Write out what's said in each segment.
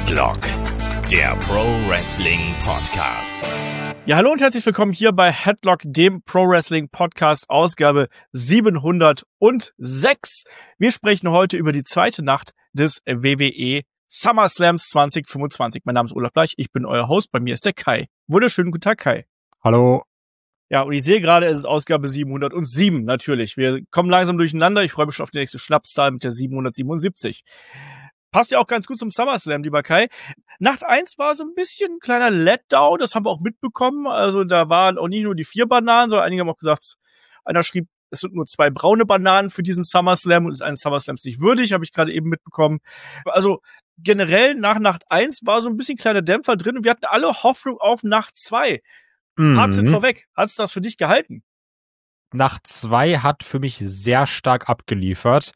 Headlock, der Pro Wrestling Podcast. Ja, hallo und herzlich willkommen hier bei Headlock, dem Pro Wrestling Podcast, Ausgabe 706. Wir sprechen heute über die zweite Nacht des WWE SummerSlams 2025. Mein Name ist Olaf Bleich, ich bin euer Host, bei mir ist der Kai. Wunderschönen guten Tag, Kai. Hallo. Ja, und ich sehe gerade, es ist Ausgabe 707, natürlich. Wir kommen langsam durcheinander. Ich freue mich schon auf die nächste Schnapszahl mit der 777. Passt ja auch ganz gut zum SummerSlam, lieber Kai. Nacht 1 war so ein bisschen ein kleiner Letdown, das haben wir auch mitbekommen. Also da waren auch nicht nur die 4 Bananen, sondern einige haben auch gesagt, einer schrieb, es sind nur 2 braune Bananen für diesen SummerSlam und ist eines SummerSlams nicht würdig, habe ich gerade eben mitbekommen. Also generell nach Nacht 1 war so ein bisschen kleiner Dämpfer drin und wir hatten alle Hoffnung auf Nacht 2. Fazit vorweg, hat's das für dich gehalten? Nacht 2 hat für mich sehr stark abgeliefert.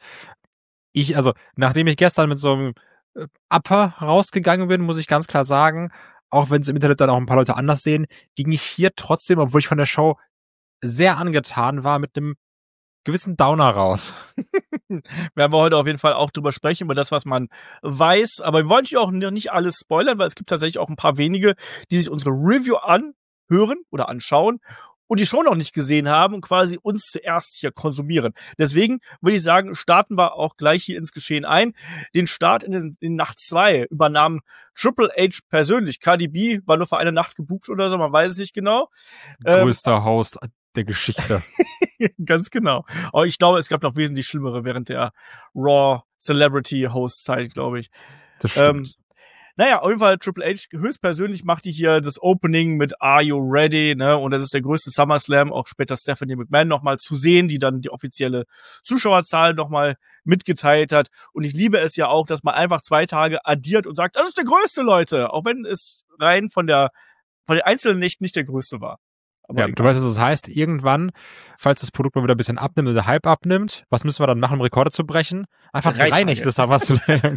Nachdem ich gestern mit so einem Upper rausgegangen bin, muss ich ganz klar sagen, auch wenn es im Internet dann auch ein paar Leute anders sehen, ging ich hier trotzdem, obwohl ich von der Show sehr angetan war, mit einem gewissen Downer raus. Werden wir heute auf jeden Fall auch drüber sprechen, über das, was man weiß. Aber wir wollen hier auch nicht alles spoilern, weil es gibt tatsächlich auch ein paar wenige, die sich unsere Review anhören oder anschauen und die Show noch nicht gesehen haben und quasi uns zuerst hier konsumieren. Deswegen würde ich sagen, starten wir auch gleich hier ins Geschehen ein. Den Start in Nacht 2 übernahm Triple H persönlich. Cardi B war nur für eine Nacht gebucht oder so, man weiß es nicht genau. Größter Host der Geschichte. Ganz genau. Aber ich glaube, es gab noch wesentlich schlimmere während der Raw Celebrity Host Zeit, glaube ich. Das stimmt. Naja, auf jeden Fall Triple H höchstpersönlich macht die hier das Opening mit Are You Ready, ne? Und das ist der größte SummerSlam, auch später Stephanie McMahon nochmal zu sehen, die dann die offizielle Zuschauerzahl nochmal mitgeteilt hat. Und ich liebe es ja auch, dass man einfach 2 Tage addiert und sagt, das ist der größte, Leute, auch wenn es rein von den einzelnen Nächten nicht der größte war. Aber ja, du weißt, was das heißt. Irgendwann, falls das Produkt mal wieder ein bisschen abnimmt oder der Hype abnimmt, was müssen wir dann machen, um Rekorde zu brechen? Einfach 3 Nächte SummerSlam.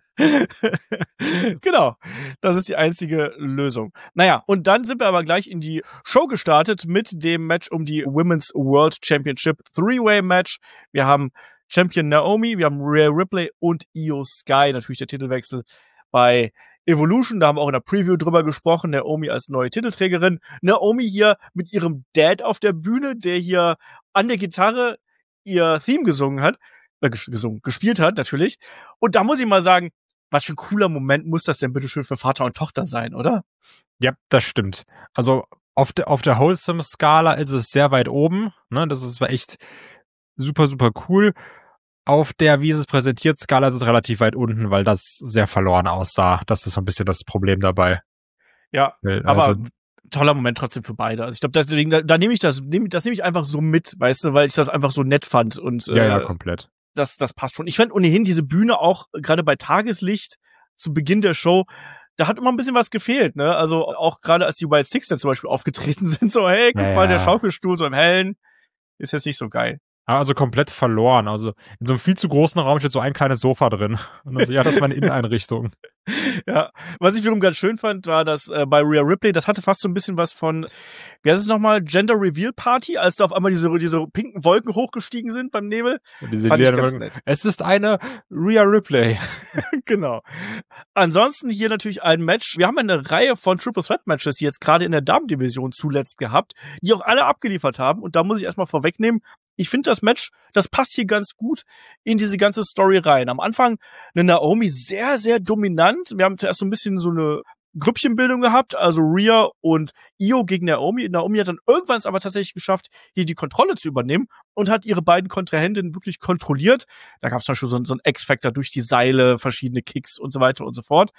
Genau, das ist die einzige Lösung. Naja, und dann sind wir aber gleich in die Show gestartet mit dem Match um die Women's World Championship 3-Way-Match. Wir haben Champion Naomi, wir haben Rhea Ripley und Io Sky, natürlich der Titelwechsel bei Evolution, da haben wir auch in der Preview drüber gesprochen, Naomi als neue Titelträgerin. Naomi hier mit ihrem Dad auf der Bühne, der hier an der Gitarre ihr Theme gespielt hat, natürlich. Und da muss ich mal sagen, was für ein cooler Moment muss das denn bitte schön für Vater und Tochter sein, oder? Ja, das stimmt. Also auf der Wholesome-Skala ist es sehr weit oben, ne? Das war echt super, super cool. Auf der, wie es präsentiert, Skala ist es relativ weit unten, weil das sehr verloren aussah. Das ist so ein bisschen das Problem dabei. Ja, aber toller Moment trotzdem für beide. Also ich glaube, deswegen, da nehme ich einfach so mit, weißt du, weil ich das einfach so nett fand. Und ja, komplett. Das passt schon. Ich fand ohnehin diese Bühne auch, gerade bei Tageslicht, zu Beginn der Show, da hat immer ein bisschen was gefehlt, ne? Also auch gerade als die Wild Six dann zum Beispiel aufgetreten sind, so, hey, guck mal, der Schaukelstuhl so im Hellen, ist jetzt nicht so geil. Also komplett verloren. Also in so einem viel zu großen Raum steht so ein kleines Sofa drin. Und also, ja, das ist meine Inneneinrichtung. Ja, was ich wiederum ganz schön fand, war, dass bei Rhea Ripley, das hatte fast so ein bisschen was von, wie heißt es nochmal, Gender Reveal Party, als da auf einmal diese pinken Wolken hochgestiegen sind beim Nebel. Fand ich ganz nett. Es ist eine Rhea Ripley. Genau. Ansonsten hier natürlich ein Match. Wir haben eine Reihe von Triple Threat Matches jetzt gerade in der Damen-Division zuletzt gehabt, die auch alle abgeliefert haben. Und da muss ich erstmal vorwegnehmen, ich finde das Match, das passt hier ganz gut in diese ganze Story rein. Am Anfang eine Naomi sehr, sehr dominant. Wir haben zuerst so ein bisschen so eine Grüppchenbildung gehabt, also Rhea und Io gegen Naomi. Naomi hat dann irgendwann es aber tatsächlich geschafft, hier die Kontrolle zu übernehmen und hat ihre beiden Kontrahentinnen wirklich kontrolliert. Da gab es zum Beispiel so einen X-Factor durch die Seile, verschiedene Kicks und so weiter und so fort.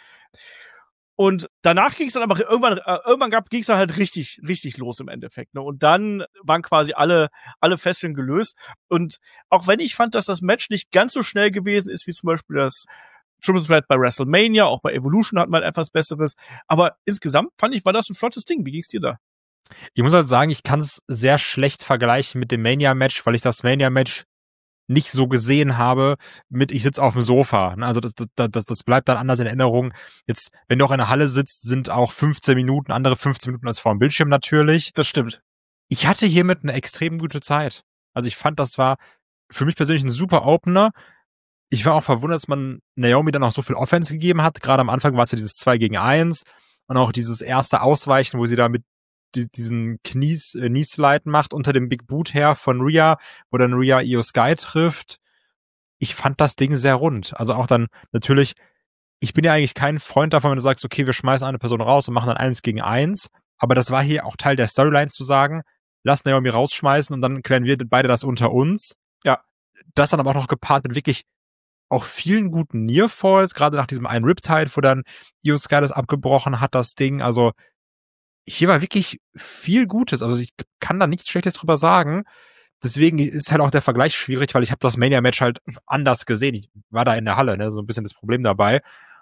Und danach ging es dann aber irgendwann ging es dann halt richtig, richtig los im Endeffekt, ne? Und dann waren quasi alle Fesseln gelöst. Und auch wenn ich fand, dass das Match nicht ganz so schnell gewesen ist, wie zum Beispiel das Triple Threat bei WrestleMania, auch bei Evolution hat man etwas Besseres. Aber insgesamt fand ich, war das ein flottes Ding. Wie ging's dir da? Ich muss halt sagen, ich kann es sehr schlecht vergleichen mit dem Mania-Match, weil ich das Mania-Match nicht so gesehen habe mit ich sitze auf dem Sofa. Also das bleibt dann anders in Erinnerung. Jetzt, wenn du auch in der Halle sitzt, sind auch 15 Minuten, andere 15 Minuten als vor dem Bildschirm natürlich. Das stimmt. Ich hatte hiermit eine extrem gute Zeit. Also ich fand, das war für mich persönlich ein super Opener. Ich war auch verwundert, dass man Naomi dann auch so viel Offense gegeben hat. Gerade am Anfang war es ja dieses 2 gegen 1 und auch dieses erste Ausweichen, wo sie da mit diesen Knieslide macht unter dem Big Boot her von Rhea, wo dann Rhea Io Sky trifft. Ich fand das Ding sehr rund. Also auch dann natürlich, ich bin ja eigentlich kein Freund davon, wenn du sagst, okay, wir schmeißen eine Person raus und machen dann 1 gegen 1. Aber das war hier auch Teil der Storyline zu sagen, lass Naomi rausschmeißen und dann klären wir beide das unter uns. Ja. Das dann aber auch noch gepaart mit wirklich auch vielen guten Nearfalls, gerade nach diesem einen Riptide, wo dann Io Sky das abgebrochen hat, das Ding. Also hier war wirklich viel Gutes. Also ich kann da nichts Schlechtes drüber sagen. Deswegen ist halt auch der Vergleich schwierig, weil ich habe das Mania-Match halt anders gesehen. Ich war da in der Halle, ne, so ein bisschen das Problem dabei.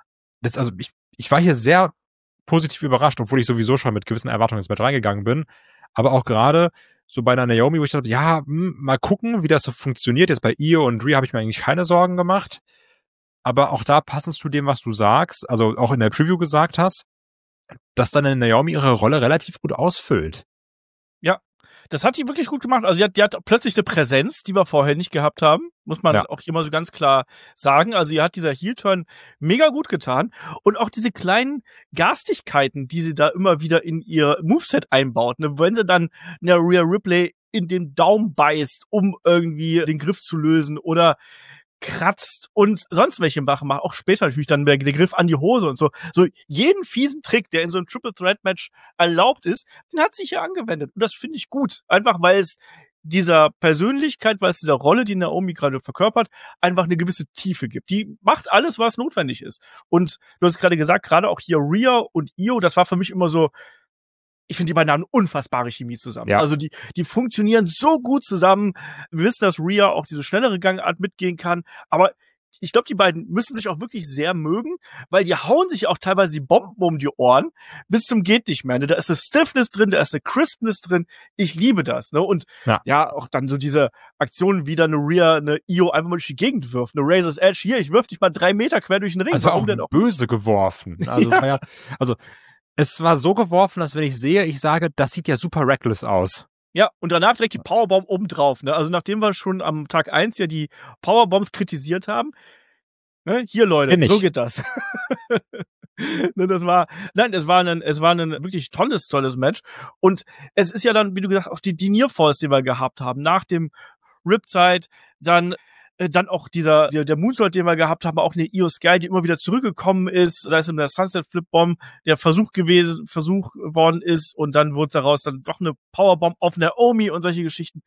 Also ich war hier sehr positiv überrascht, obwohl ich sowieso schon mit gewissen Erwartungen ins Match reingegangen bin. Aber auch gerade so bei einer Naomi, wo ich dachte, ja, mal gucken, wie das so funktioniert. Jetzt bei Io und Rhea habe ich mir eigentlich keine Sorgen gemacht. Aber auch da passend zu dem, was du sagst, also auch in der Preview gesagt hast, dass dann Naomi ihre Rolle relativ gut ausfüllt. Ja, das hat die wirklich gut gemacht. Also die hat plötzlich eine Präsenz, die wir vorher nicht gehabt haben. Muss man auch hier mal so ganz klar sagen. Also ihr hat dieser Heel-Turn mega gut getan. Und auch diese kleinen Garstigkeiten, die sie da immer wieder in ihr Moveset einbaut. Ne? Wenn sie dann eine Rhea Ripley in den Daumen beißt, um irgendwie den Griff zu lösen oder kratzt und sonst welche machen, auch später natürlich dann der Griff an die Hose und so. So jeden fiesen Trick, der in so einem Triple Threat Match erlaubt ist, den hat sich hier angewendet. Und das finde ich gut. Einfach weil es dieser Persönlichkeit, weil es dieser Rolle, die Naomi gerade verkörpert, einfach eine gewisse Tiefe gibt. Die macht alles, was notwendig ist. Und du hast gerade gesagt, gerade auch hier Rhea und Io, das war für mich immer so, ich finde, die beiden haben eine unfassbare Chemie zusammen. Ja. Also die funktionieren so gut zusammen. Wir wissen, dass Rhea auch diese schnellere Gangart mitgehen kann. Aber ich glaube, die beiden müssen sich auch wirklich sehr mögen, weil die hauen sich auch teilweise die Bomben um die Ohren bis zum geht nicht mehr. Da ist eine Stiffness drin, da ist eine Crispness drin. Ich liebe das. Ne? Und ja, auch dann so diese Aktionen, wie dann eine Rhea, eine Io einfach mal durch die Gegend wirft. Eine Razor's Edge, hier, ich wirf dich mal 3 Meter quer durch den Ring. Also auch böse geworfen. Also es war es war so geworfen, dass wenn ich sehe, ich sage, das sieht ja super reckless aus. Ja, und danach direkt die Powerbomb obendrauf. Ne? Also nachdem wir schon am Tag 1 ja die Powerbombs kritisiert haben, ne? Hier Leute, so geht das. Ne, es war ein wirklich tolles Match. Und es ist ja dann, wie du gesagt hast, auch die Nearfalls, die wir gehabt haben, nach dem Riptide, dann auch der Moonsault, den wir gehabt haben, auch eine Io Sky, die immer wieder zurückgekommen ist, sei es in der Sunset Flip Bomb, der Versuch worden ist, und dann wurde daraus dann doch eine Powerbomb auf Naomi und solche Geschichten.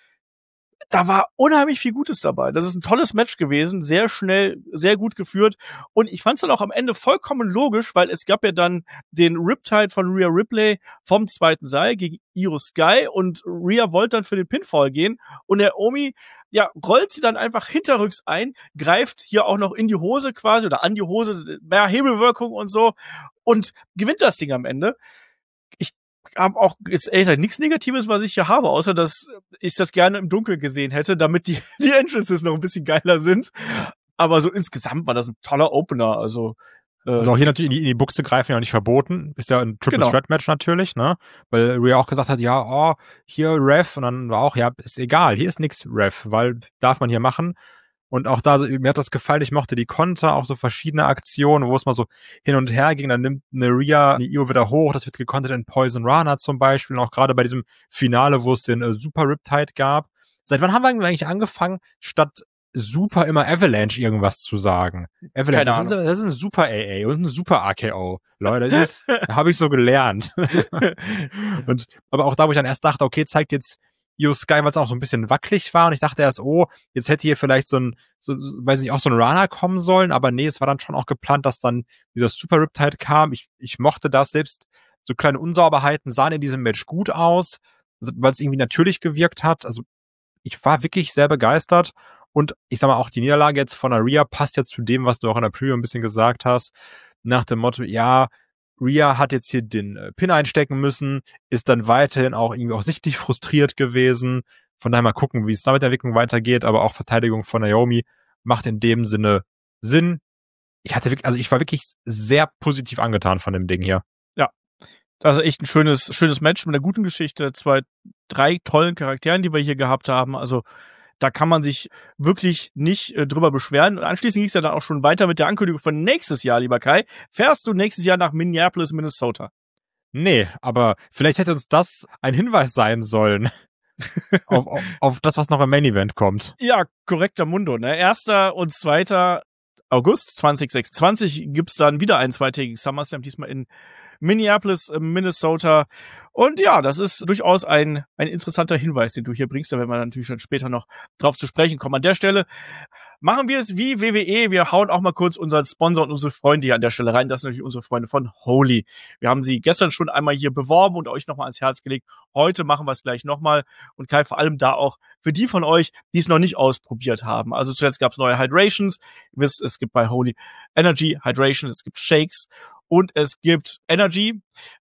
Da war unheimlich viel Gutes dabei. Das ist ein tolles Match gewesen, sehr schnell, sehr gut geführt. Und ich fand es dann auch am Ende vollkommen logisch, weil es gab ja dann den Riptide von Rhea Ripley vom zweiten Seil gegen Io Sky und Rhea wollte dann für den Pinfall gehen und Naomi, ja, rollt sie dann einfach hinterrücks ein, greift hier auch noch in die Hose quasi oder an die Hose, mehr Hebelwirkung und so und gewinnt das Ding am Ende. Ich habe auch jetzt ehrlich gesagt nichts Negatives, was ich hier habe, außer dass ich das gerne im Dunkeln gesehen hätte, damit die Entrances noch ein bisschen geiler sind. Aber so insgesamt war das ein toller Opener. Also auch hier natürlich in die Buchse greifen ja auch nicht verboten. Ist ja ein Triple Threat Match natürlich, ne? Weil Rhea auch gesagt hat, ja, hier Ref, und dann war auch, ja, ist egal, hier ist nix Ref, weil darf man hier machen. Und auch da, mir hat das gefallen, ich mochte die Konter, auch so verschiedene Aktionen, wo es mal so hin und her ging, dann nimmt eine Rhea die Io wieder hoch, das wird gekontert in Poison Rana zum Beispiel, und auch gerade bei diesem Finale, wo es den Super Riptide gab. Seit wann haben wir eigentlich angefangen, statt Super immer Avalanche irgendwas zu sagen? Avalanche, das ist ein Super AA und ein Super AKO. Leute, das habe ich so gelernt. Aber auch da, wo ich dann erst dachte, okay, zeigt jetzt Io Sky, weil es auch so ein bisschen wackelig war, und ich dachte erst, jetzt hätte hier vielleicht so ein Rana kommen sollen, aber nee, es war dann schon auch geplant, dass dann dieser Super Riptide kam. Ich mochte das, selbst so kleine Unsauberheiten sahen in diesem Match gut aus, weil es irgendwie natürlich gewirkt hat. Also ich war wirklich sehr begeistert, und ich sag mal, auch die Niederlage jetzt von der Rhea passt ja zu dem, was du auch in der Preview ein bisschen gesagt hast, nach dem Motto, ja, Rhea hat jetzt hier den Pin einstecken müssen, ist dann weiterhin auch irgendwie auch sichtlich frustriert gewesen. Von daher mal gucken, wie es da mit der Entwicklung weitergeht, aber auch Verteidigung von Naomi macht in dem Sinne Sinn. Ich war wirklich sehr positiv angetan von dem Ding hier. Ja, das ist echt ein schönes Match mit einer guten Geschichte, 2, 3 tollen Charakteren, die wir hier gehabt haben. Also Da kann man sich wirklich nicht drüber beschweren. Und anschließend ging es ja dann auch schon weiter mit der Ankündigung von nächstes Jahr, lieber Kai. Fährst du nächstes Jahr nach Minneapolis, Minnesota? Nee, aber vielleicht hätte uns das ein Hinweis sein sollen auf das, was noch im Main Event kommt. Ja, korrekter Mundo, ne? 1. und 2. August 2026 gibt's dann wieder einen zweitägigen SummerSlam, diesmal in Minneapolis, Minnesota. Und ja, das ist durchaus ein interessanter Hinweis, den du hier bringst. Da werden wir natürlich schon später noch drauf zu sprechen kommen. An der Stelle machen wir es wie WWE. Wir hauen auch mal kurz unseren Sponsor und unsere Freunde hier an der Stelle rein. Das sind natürlich unsere Freunde von Holy. Wir haben sie gestern schon einmal hier beworben und euch nochmal ans Herz gelegt. Heute machen wir es gleich nochmal. Und Kai, vor allem da auch für die von euch, die es noch nicht ausprobiert haben. Also zuletzt gab es neue Hydrations. Ihr wisst, es gibt bei Holy Energy, Hydration, es gibt Shakes und es gibt Energy.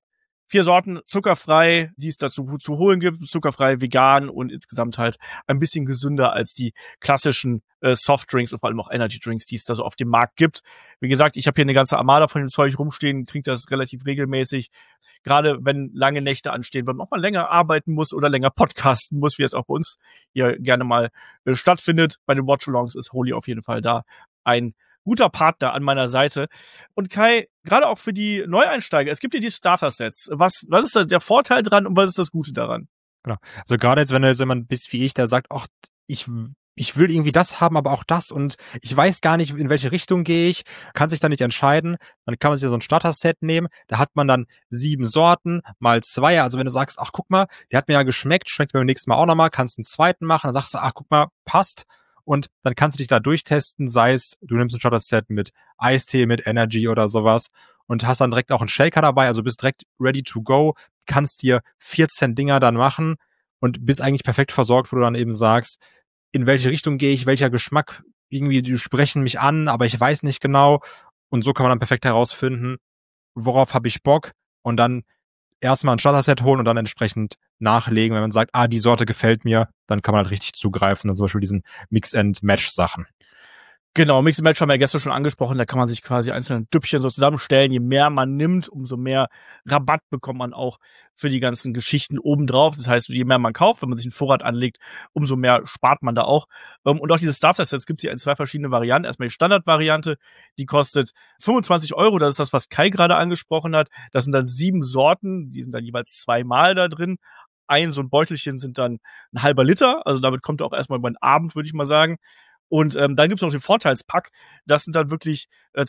4 Sorten zuckerfrei, die es dazu zu holen gibt, zuckerfrei, vegan und insgesamt halt ein bisschen gesünder als die klassischen Softdrinks und vor allem auch Energy-Drinks, die es da so auf dem Markt gibt. Wie gesagt, ich habe hier eine ganze Armada von dem Zeug rumstehen, trinke das relativ regelmäßig. Gerade wenn lange Nächte anstehen, wenn man auch mal länger arbeiten muss oder länger podcasten muss, wie jetzt auch bei uns hier gerne mal stattfindet. Bei den Watch-Alongs ist Holy auf jeden Fall da ein guter Partner an meiner Seite. Und Kai, gerade auch für die Neueinsteiger, es gibt hier die Starter-Sets. Was ist da der Vorteil dran und was ist das Gute daran? Genau. Also gerade jetzt, wenn du jetzt jemand bist wie ich, der sagt, ach, ich will irgendwie das haben, aber auch das und ich weiß gar nicht, in welche Richtung gehe ich, kann sich da nicht entscheiden, dann kann man sich so ein Starter-Set nehmen, da hat man dann 7 Sorten mal 2, also wenn du sagst, ach guck mal, der hat mir ja geschmeckt, schmeckt mir beim nächsten Mal auch nochmal, kannst einen zweiten machen, dann sagst du, ach guck mal, passt. Und dann kannst du dich da durchtesten, sei es, du nimmst ein Starter-Set mit Eistee, mit Energy oder sowas und hast dann direkt auch einen Shaker dabei, also bist direkt ready to go, kannst dir 14 Dinger dann machen und bist eigentlich perfekt versorgt, wo du dann eben sagst, in welche Richtung gehe ich, welcher Geschmack, irgendwie, die sprechen mich an, aber ich weiß nicht genau. Und so kann man dann perfekt herausfinden, worauf habe ich Bock und dann erstmal ein Starter-Set holen und dann entsprechend nachlegen. Wenn man sagt, die Sorte gefällt mir, dann kann man halt richtig zugreifen. Dann zum Beispiel diesen Mix-and-Match-Sachen. Genau, Mix and Match haben wir ja gestern schon angesprochen, da kann man sich quasi einzelne Düppchen so zusammenstellen. Je mehr man nimmt, umso mehr Rabatt bekommt man auch für die ganzen Geschichten obendrauf. Das heißt, je mehr man kauft, wenn man sich einen Vorrat anlegt, umso mehr spart man da auch. Und auch diese Starter-Sets gibt es hier in 2 verschiedene Varianten. Erstmal die Standardvariante, die kostet 25 €. Das ist das, was Kai gerade angesprochen hat. Das sind dann 7 Sorten, die sind dann jeweils 2-mal da drin. So ein Beutelchen sind dann ein halber Liter, also damit kommt er auch erstmal über den Abend, würde ich mal sagen. Und dann gibt's noch den Vorteilspack. Das sind dann wirklich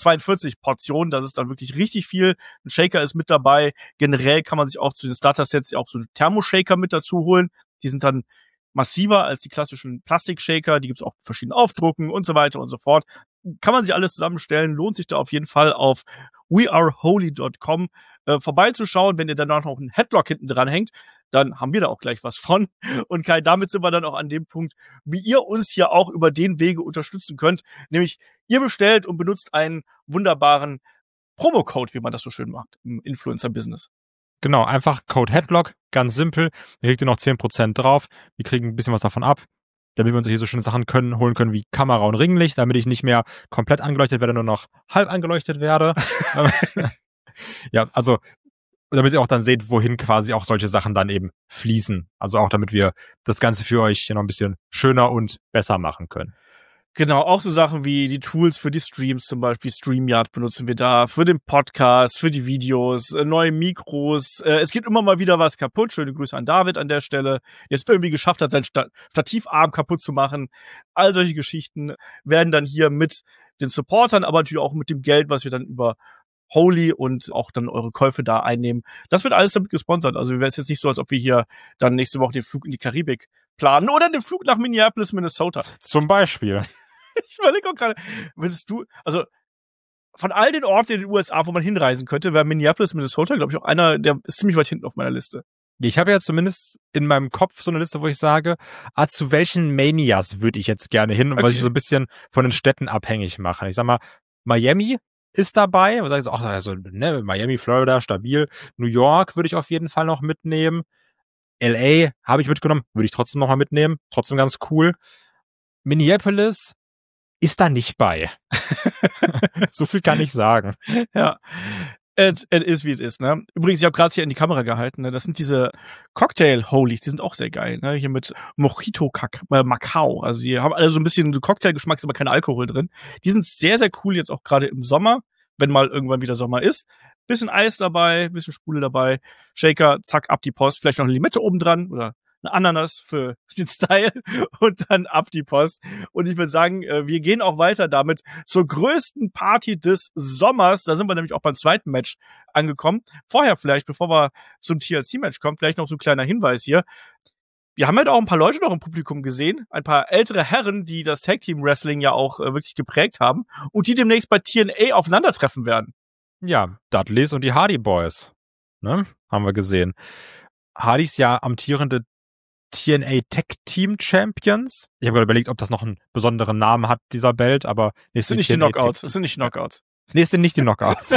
42 Portionen. Das ist dann wirklich richtig viel. Ein Shaker ist mit dabei. Generell kann man sich auch zu den Starter-Sets auch so einen Thermoshaker mit dazu holen. Die sind dann massiver als die klassischen Plastik-Shaker. Die gibt's auch in verschiedenen Aufdrucken und so weiter und so fort. Kann man sich alles zusammenstellen. Lohnt sich da auf jeden Fall auf weareholy.com vorbeizuschauen. Wenn ihr danach noch einen Headlock hinten dran hängt, dann haben wir da auch gleich was von. Und Kai, damit sind wir dann auch an dem Punkt, wie ihr uns hier auch über den Wege unterstützen könnt. Nämlich, ihr bestellt und benutzt einen wunderbaren Promocode, wie man das so schön macht im Influencer-Business. Genau, einfach Code Headlock, ganz simpel. Ihr kriegt ihr noch 10% drauf. Wir kriegen ein bisschen was davon ab, damit wir uns hier so schöne Sachen holen können wie Kamera und Ringlicht, damit ich nicht mehr komplett angeleuchtet werde, nur noch halb angeleuchtet werde. Ja, also damit ihr auch dann seht, wohin quasi auch solche Sachen dann eben fließen. Also auch damit wir das Ganze für euch hier noch ein bisschen schöner und besser machen können. Genau, auch so Sachen wie die Tools für die Streams, zum Beispiel StreamYard benutzen wir da, für den Podcast, für die Videos, neue Mikros. Es geht immer mal wieder was kaputt. Schöne Grüße an David an der Stelle. Jetzt irgendwie geschafft hat, sein Stativarm kaputt zu machen. All solche Geschichten werden dann hier mit den Supportern, aber natürlich auch mit dem Geld, was wir dann über Holy und auch dann eure Käufe da einnehmen. Das wird alles damit gesponsert. Also wäre es jetzt nicht so, als ob wir hier dann nächste Woche den Flug in die Karibik planen oder den Flug nach Minneapolis, Minnesota. Zum Beispiel. Ich überlege auch gerade, würdest du, also von all den Orten in den USA, wo man hinreisen könnte, wäre Minneapolis, Minnesota, glaube ich, auch einer, der ist ziemlich weit hinten auf meiner Liste. Ich habe jetzt zumindest in meinem Kopf so eine Liste, wo ich sage, zu welchen Manias würde ich jetzt gerne hin, weil ich so ein bisschen von den Städten abhängig mache. Ich sag mal, Miami ist dabei, und sage ich so, also, ne, Miami, Florida, stabil. New York würde ich auf jeden Fall noch mitnehmen. LA habe ich mitgenommen, würde ich trotzdem noch mal mitnehmen. Trotzdem ganz cool. Minneapolis ist da nicht bei. So viel kann ich sagen. Ja. Es ist, wie es ist, ne? Übrigens, ich habe gerade hier in die Kamera gehalten, ne? Das sind diese Cocktail-Holies, die sind auch sehr geil, ne? Hier mit Mojito-Macao. Also die haben alle so ein bisschen so Cocktail-Geschmack, ist aber kein Alkohol drin. Die sind sehr, sehr cool jetzt auch gerade im Sommer, wenn mal irgendwann wieder Sommer ist. Bisschen Eis dabei, bisschen Sprudel dabei, Shaker, zack, ab die Post, vielleicht noch eine Limette oben dran oder eine Ananas für den Style und dann ab die Post. Und ich würde sagen, wir gehen auch weiter damit zur größten Party des Sommers. Da sind wir nämlich auch beim zweiten Match angekommen. Vorher vielleicht, bevor wir zum TLC-Match kommen, vielleicht noch so ein kleiner Hinweis hier. Wir haben halt auch ein paar Leute noch im Publikum gesehen, ein paar ältere Herren, die das Tag-Team-Wrestling ja auch wirklich geprägt haben und die demnächst bei TNA aufeinandertreffen werden. Ja, Dudleys und die Hardy Boys, ne? Haben wir gesehen. Hardys ja amtierende TNA Tag Team Champions. Ich habe gerade überlegt, ob das noch einen besonderen Namen hat, dieser Belt, aber das sind nicht die Knockouts. Das sind nicht Knockouts. Nee, es sind nicht die Knockouts.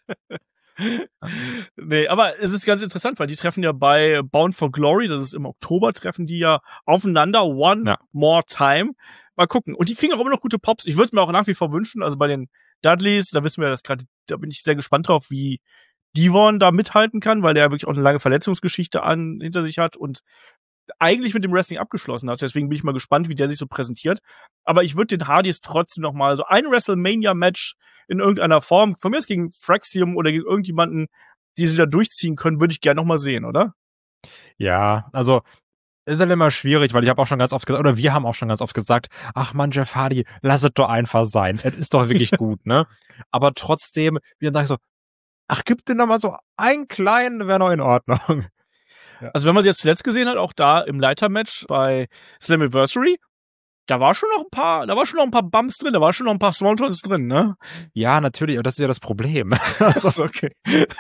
Nee, aber es ist ganz interessant, weil die treffen ja bei Bound for Glory, das ist im Oktober, treffen die ja aufeinander one more time. Mal gucken. Und die kriegen auch immer noch gute Pops. Ich würde es mir auch nach wie vor wünschen, also bei den Dudleys, da wissen wir das gerade, da bin ich sehr gespannt drauf, wie Devon da mithalten kann, weil der ja wirklich auch eine lange Verletzungsgeschichte hinter sich hat und eigentlich mit dem Wrestling abgeschlossen hat. Deswegen bin ich mal gespannt, wie der sich so präsentiert. Aber ich würde den Hardys trotzdem noch mal so ein WrestleMania-Match in irgendeiner Form, von mir ist gegen Fraxium oder gegen irgendjemanden, die sie da durchziehen können, würde ich gerne noch mal sehen, oder? Ja, also ist halt immer schwierig, weil ich habe auch schon ganz oft gesagt, oder wir haben auch schon ganz oft gesagt, ach man, Jeff Hardy, lass es doch einfach sein. Es ist doch wirklich gut, ne? Aber trotzdem, wie dann sage ich so, ach, gib den noch mal so einen kleinen, wäre noch in Ordnung. Ja. Also wenn man sie jetzt zuletzt gesehen hat, auch da im Leitermatch bei Slammiversary, da war schon noch ein paar Bumps drin, da war schon noch ein paar Smalltalks drin, ne? Ja, natürlich, aber das ist ja das Problem. Das ist okay.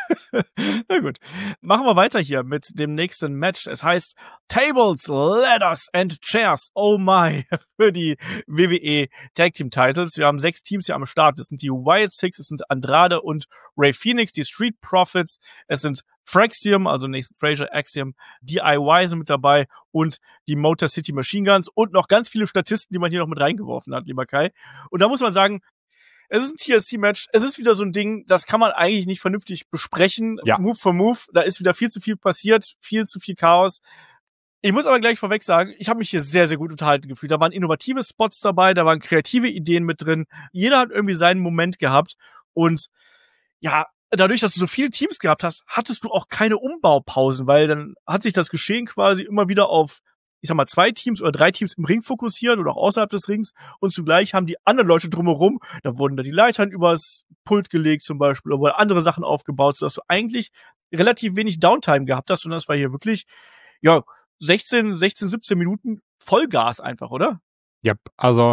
Na gut. Machen wir weiter hier mit dem nächsten Match. Es heißt Tables, Ladders and Chairs, oh my, für die WWE Tag Team Titles. Wir haben 6 Teams hier am Start. Das sind die Wyatt Six, es sind Andrade und Ray Phoenix, die Street Profits, es sind Fraxium, also Nathan Frazier, Axiom, DIY sind mit dabei und die Motor City Machine Guns und noch ganz viele Statisten, die man hier noch mit reingeworfen hat, lieber Kai. Und da muss man sagen, es ist ein TLC-Match, es ist wieder so ein Ding, das kann man eigentlich nicht vernünftig besprechen, ja. Move for Move, da ist wieder viel zu viel passiert, viel zu viel Chaos. Ich muss aber gleich vorweg sagen, ich habe mich hier sehr, sehr gut unterhalten gefühlt. Da waren innovative Spots dabei, da waren kreative Ideen mit drin, jeder hat irgendwie seinen Moment gehabt und ja, dadurch, dass du so viele Teams gehabt hast, hattest du auch keine Umbaupausen, weil dann hat sich das Geschehen quasi immer wieder auf, ich sag mal, 2 Teams oder 3 Teams im Ring fokussiert oder auch außerhalb des Rings und zugleich haben die anderen Leute drumherum, da wurden da die Leitern übers Pult gelegt zum Beispiel oder wurden andere Sachen aufgebaut, sodass du eigentlich relativ wenig Downtime gehabt hast und das war hier wirklich, ja, 16, 17 Minuten Vollgas einfach, oder? Ja, also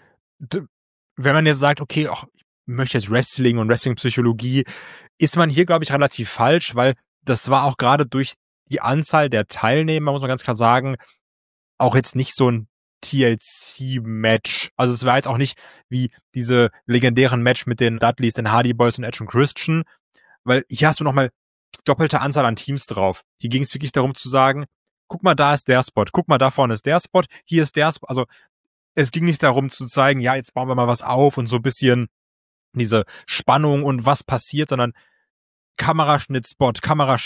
wenn man jetzt sagt, okay, ich möchte jetzt Wrestling und Wrestling-Psychologie, ist man hier, glaube ich, relativ falsch, weil das war auch gerade durch die Anzahl der Teilnehmer, muss man ganz klar sagen, auch jetzt nicht so ein TLC-Match. Also es war jetzt auch nicht wie diese legendären Match mit den Dudleys, den Hardy Boys und Edge und Christian, weil hier hast du nochmal die doppelte Anzahl an Teams drauf. Hier ging es wirklich darum zu sagen, guck mal, da ist der Spot, guck mal, da vorne ist der Spot, hier ist der Spot. Also es ging nicht darum zu zeigen, ja, jetzt bauen wir mal was auf und so ein bisschen diese Spannung und was passiert, sondern Kameraschnitt-Spot.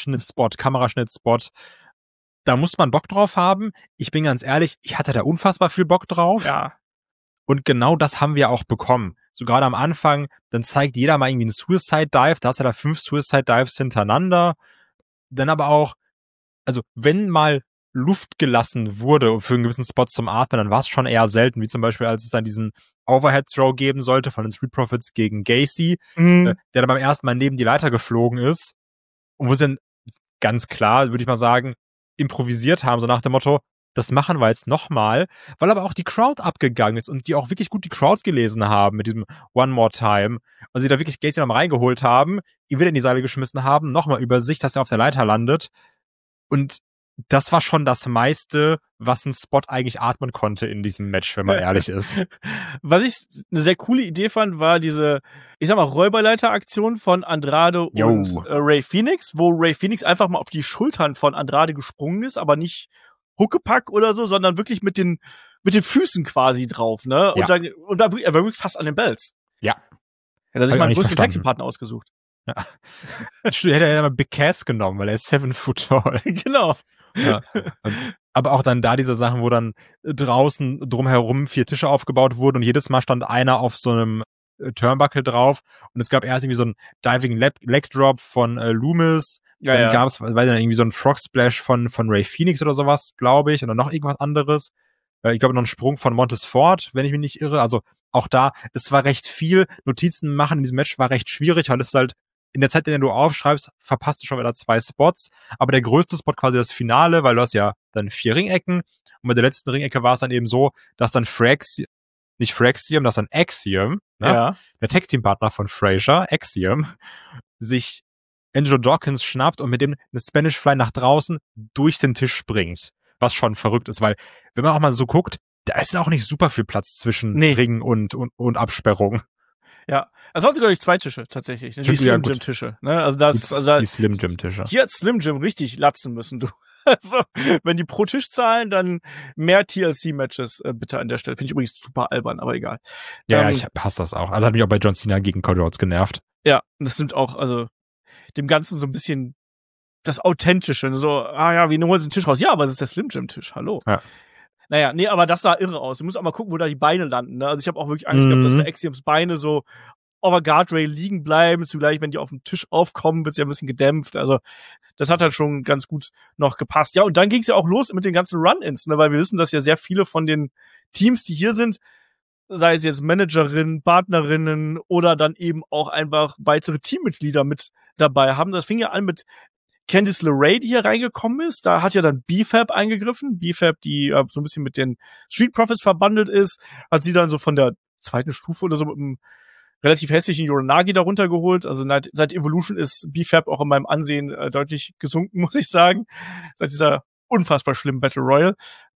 Da muss man Bock drauf haben. Ich bin ganz ehrlich, ich hatte da unfassbar viel Bock drauf. Ja. Und genau das haben wir auch bekommen. So gerade am Anfang, dann zeigt jeder mal irgendwie einen Suicide Dive. Da hast du da 5 Suicide Dives hintereinander. Dann aber auch, also wenn mal Luft gelassen wurde für einen gewissen Spot zum Atmen, dann war es schon eher selten, wie zum Beispiel, als es dann diesen Overhead-Throw geben sollte von den Street Profits gegen Gacy, der dann beim ersten Mal neben die Leiter geflogen ist und wo sie dann ganz klar, würde ich mal sagen, improvisiert haben, so nach dem Motto, das machen wir jetzt nochmal, weil aber auch die Crowd abgegangen ist und die auch wirklich gut die Crowd gelesen haben mit diesem One More Time. Also sie da wirklich Gacy nochmal reingeholt haben, ihn wieder in die Seile geschmissen haben, nochmal über sich, dass er auf der Leiter landet. Und das war schon das meiste, was ein Spot eigentlich atmen konnte in diesem Match, wenn man ehrlich ist. Was ich eine sehr coole Idee fand, war diese, ich sag mal, Räuberleiter-Aktion von Andrade und Ray Phoenix, wo Ray Phoenix einfach mal auf die Schultern von Andrade gesprungen ist, aber nicht Huckepack oder so, sondern wirklich mit den Füßen quasi drauf, ne? Ja. Und dann er war wirklich fast an den Bells. Ja. Er hat sich mal einen größten Tag-Team-Partner ausgesucht. Hätte er ja mal Big Cass genommen, weil er ist 7 foot tall. Genau. Ja. Aber auch dann da diese Sachen, wo dann draußen drumherum 4 Tische aufgebaut wurden und jedes Mal stand einer auf so einem Turnbuckle drauf und es gab erst irgendwie so einen Diving Leg Drop von Loomis, dann gab es irgendwie so einen Frog Splash von Ray Phoenix oder sowas, glaube ich, oder noch irgendwas anderes. Ich glaube noch einen Sprung von Montez Ford, wenn ich mich nicht irre. Also auch da, es war recht viel. Notizen machen in diesem Match war recht schwierig, weil es ist halt in der Zeit, in der du aufschreibst, verpasst du schon wieder 2 Spots. Aber der größte Spot quasi das Finale, weil du hast ja dann 4 Ringecken. Und bei der letzten Ringecke war es dann eben so, dass dann nicht Fraxium, dass dann Axiom, ne? Der Tag-Team-Partner von Frazier, Axiom, sich Angelo Dawkins schnappt und mit dem eine Spanish Fly nach draußen durch den Tisch springt. Was schon verrückt ist, weil, wenn man auch mal so guckt, da ist auch nicht super viel Platz zwischen Ring und Absperrung. Ja, es waren sogar 2 Tische, tatsächlich. Die Slim Jim Tische, ne? Also die Slim Jim Tische. Hier hat Slim Jim richtig latzen müssen, du. Also, wenn die pro Tisch zahlen, dann mehr TLC-Matches bitte an der Stelle. Finde ich übrigens super albern, aber egal. Ja, ich hasse das auch. Also hat mich auch bei John Cena gegen Cody Rhodes genervt. Ja, das nimmt auch, also dem Ganzen so ein bisschen das Authentische. So, wir holen den Tisch raus. Ja, aber es ist der Slim Jim Tisch, hallo. Ja. Naja, nee, aber das sah irre aus. Du musst auch mal gucken, wo da die Beine landen. Ne? Also ich habe auch wirklich Angst gehabt, dass der Axioms Beine so over Guardrail liegen bleiben. Zugleich, wenn die auf dem Tisch aufkommen, wird's ja ein bisschen gedämpft. Also das hat halt schon ganz gut noch gepasst. Ja, und dann ging's ja auch los mit den ganzen Run-Ins, ne? Weil wir wissen, dass ja sehr viele von den Teams, die hier sind, sei es jetzt Managerinnen, Partnerinnen oder dann eben auch einfach weitere Teammitglieder mit dabei haben. Das fing ja an mit Candice LeRae, die hier reingekommen ist. Da hat ja dann BFAB eingegriffen. BFAB, die so ein bisschen mit den Street Profits verbandelt ist, hat sie dann so von der 2. Stufe oder so mit einem relativ hässlichen Yoranagi darunter geholt. Also seit Evolution ist BFAB auch in meinem Ansehen deutlich gesunken, muss ich sagen. Seit dieser unfassbar schlimmen Battle Royal.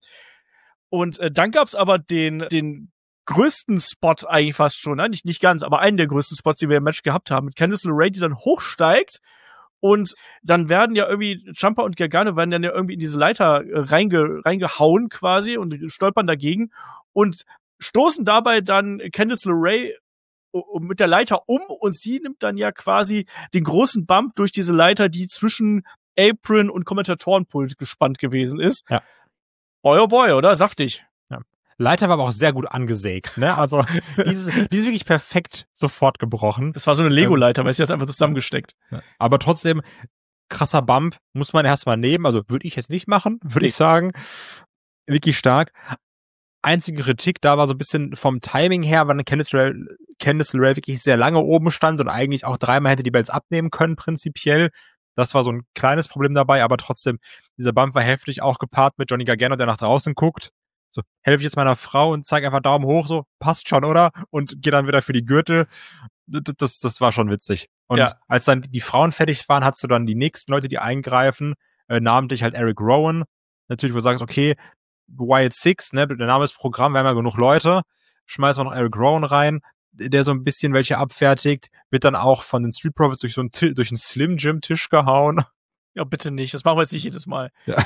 Und dann gab's aber den größten Spot eigentlich fast schon, ne? Nicht ganz, aber einen der größten Spots, die wir im Match gehabt haben, mit Candice LeRae, die dann hochsteigt und dann werden ja irgendwie Ciampa und Gargano werden dann ja irgendwie in diese Leiter reingehauen quasi und stolpern dagegen und stoßen dabei dann Candice LeRae mit der Leiter um und sie nimmt dann ja quasi den großen Bump durch diese Leiter, die zwischen Apron und Kommentatorenpult gespannt gewesen ist. Ja. Boy, oh boy, oder? Saftig. Ja. Leiter war aber auch sehr gut angesägt, ne? Also, die ist wirklich perfekt sofort gebrochen. Das war so eine Lego-Leiter, weil sie das einfach zusammengesteckt. Ja. Aber trotzdem, krasser Bump, muss man erstmal nehmen. Also, würde ich jetzt nicht machen, würde ich sagen. Wirklich stark. Einzige Kritik da war so ein bisschen vom Timing her, weil Candice LeRae wirklich sehr lange oben stand und eigentlich auch 3-mal hätte die Bells abnehmen können, prinzipiell. Das war so ein kleines Problem dabei, aber trotzdem, dieser Bump war heftig, auch gepaart mit Johnny Gargano, der nach draußen guckt. So, helfe ich jetzt meiner Frau und zeig einfach Daumen hoch, so, passt schon, oder? Und geh dann wieder für die Gürtel. Das war schon witzig. Und als dann die Frauen fertig waren, hast du dann die nächsten Leute, die eingreifen, namentlich halt Eric Rowan. Natürlich, wo du sagst, okay, Wyatt Six, ne, der Name ist Programm, wir haben ja genug Leute, schmeißen wir noch Eric Rowan rein, der so ein bisschen welche abfertigt, wird dann auch von den Street Profits durch einen Slim Jim Tisch gehauen. Ja, bitte nicht, das machen wir jetzt nicht jedes Mal. Ja.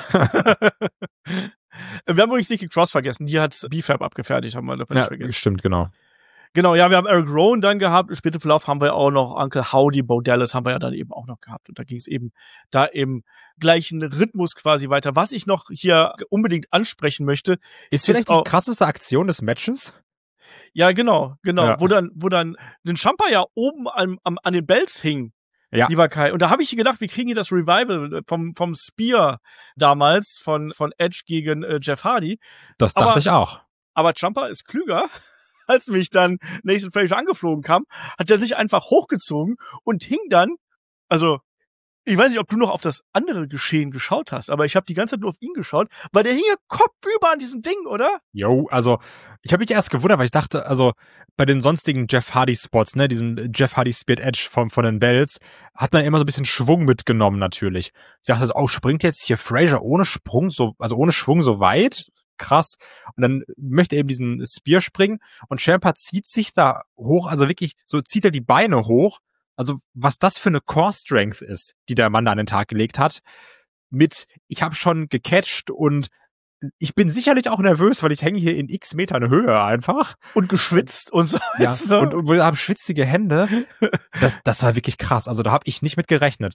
Wir haben übrigens Nikki Cross vergessen, die hat BFAB abgefertigt, haben wir nicht vergessen. Stimmt, genau. Genau, ja, wir haben Eric Rowan dann gehabt, im späteren Verlauf haben wir auch noch Uncle Howdy, Bo Dallas haben wir ja dann eben auch noch gehabt und da ging es eben da im gleichen Rhythmus quasi weiter. Was ich noch hier unbedingt ansprechen möchte, ist vielleicht die krasseste Aktion des Matches? Ja, genau, ja. Wo dann den Ciampa ja oben an den Bells hing. Ja. Lieber Kai. Und da habe ich gedacht, wir kriegen hier das Revival vom Spear damals von Edge gegen Jeff Hardy. Das dachte ich auch. Aber Ciampa ist klüger. Als mich dann Nathan Frazier angeflogen kam, hat er sich einfach hochgezogen und hing dann, also ich weiß nicht, ob du noch auf das andere Geschehen geschaut hast, aber ich habe die ganze Zeit nur auf ihn geschaut, weil der hing ja kopfüber an diesem Ding, oder? Jo, also ich habe mich erst gewundert, weil ich dachte, also bei den sonstigen Jeff Hardy Spots, ne, diesem Jeff Hardy Speared Edge von den Bells, hat man immer so ein bisschen Schwung mitgenommen natürlich. Ich dachte so, springt jetzt hier Frazier ohne Schwung so weit? Krass. Und dann möchte er eben diesen Spear springen und Ciampa zieht sich da hoch, also wirklich, so zieht er die Beine hoch. Also was das für eine Core Strength ist, die der Mann da an den Tag gelegt hat, mit ich habe schon gecatcht und ich bin sicherlich auch nervös, weil ich hänge hier in x Metern Höhe einfach. Und geschwitzt und so. Ja, und wir haben schwitzige Hände. Das war wirklich krass. Also da habe ich nicht mit gerechnet.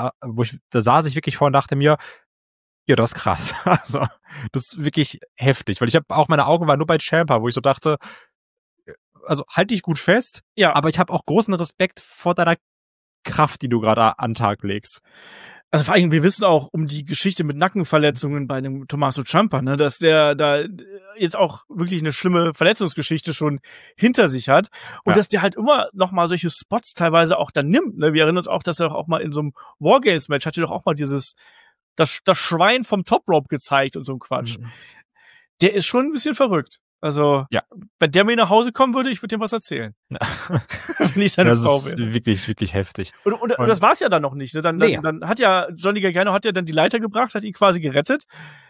Da saß ich wirklich vor und dachte mir, ja, das ist krass. Also, das ist wirklich heftig, weil meine Augen waren nur bei Ciampa, wo ich so dachte, also halt dich gut fest, ja, aber ich habe auch großen Respekt vor deiner Kraft, die du gerade an den Tag legst. Also vor allem, wir wissen auch um die Geschichte mit Nackenverletzungen bei dem Tommaso Ciampa, ne, dass der da jetzt auch wirklich eine schlimme Verletzungsgeschichte schon hinter sich hat und dass der halt immer noch mal solche Spots teilweise auch dann nimmt, ne. Wir erinnern uns auch, dass er auch mal in so einem Wargames-Match hat er doch auch mal das Schwein vom Top Rope gezeigt und so ein Quatsch. Der ist schon ein bisschen verrückt. Also, ja. Wenn der mir nach Hause kommen würde, ich würde ihm was erzählen. Wenn ich seine Frau wäre. Das ist wirklich, wirklich heftig. Und das war's ja dann noch nicht. Ne? Dann hat ja Johnny Gargano dann die Leiter gebracht, hat ihn quasi gerettet.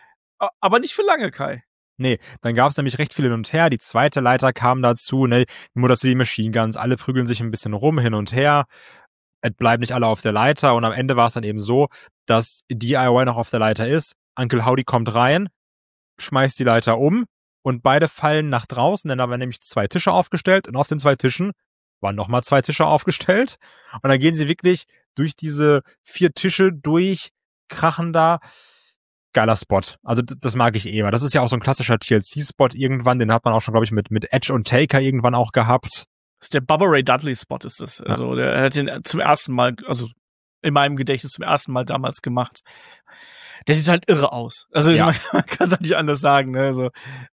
Aber nicht für lange, Kai. Nee, dann gab's nämlich recht viel hin und her. Die zweite Leiter kam dazu, ne, nur dass die Machine Guns, alle prügeln sich ein bisschen rum, hin und her. Es bleiben nicht alle auf der Leiter und am Ende war es dann eben so, dass DIY noch auf der Leiter ist. Uncle Howdy kommt rein, schmeißt die Leiter um. Und beide fallen nach draußen, denn da waren nämlich 2 Tische aufgestellt und auf den 2 Tischen waren nochmal 2 Tische aufgestellt. Und dann gehen sie wirklich durch diese 4 Tische durch, krachen da. Geiler Spot. Also das mag ich immer. Das ist ja auch so ein klassischer TLC-Spot irgendwann. Den hat man auch schon, glaube ich, mit Edge und Taker irgendwann auch gehabt. Das ist der Bubba Ray Dudley-Spot, ist das. Also der hat den zum ersten Mal, also in meinem Gedächtnis zum ersten Mal damals gemacht. Der sieht halt irre aus. Also man kann es halt nicht anders sagen. Ne? Also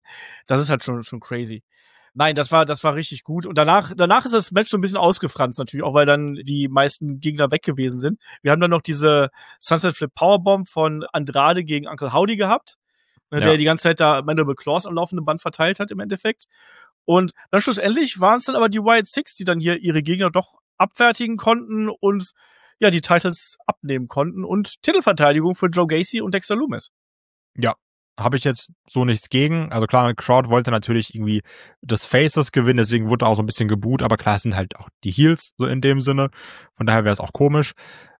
das ist halt schon crazy. Nein, das war richtig gut. Und danach ist das Match so ein bisschen ausgefranst natürlich, auch weil dann die meisten Gegner weg gewesen sind. Wir haben dann noch diese Sunset Flip Powerbomb von Andrade gegen Uncle Howdy gehabt, der die ganze Zeit da Mandible Claws am laufenden Band verteilt hat im Endeffekt. Und dann schlussendlich waren es dann aber die Wyatt Six, die dann hier ihre Gegner doch abfertigen konnten und ja, die Titles abnehmen konnten und Titelverteidigung für Joe Gacy und Dexter Lumis. Ja, habe ich jetzt so nichts gegen. Also klar, Crowd wollte natürlich irgendwie das Faces gewinnen, deswegen wurde auch so ein bisschen geboot, aber klar, es sind halt auch die Heels, so in dem Sinne. Von daher wäre es auch komisch.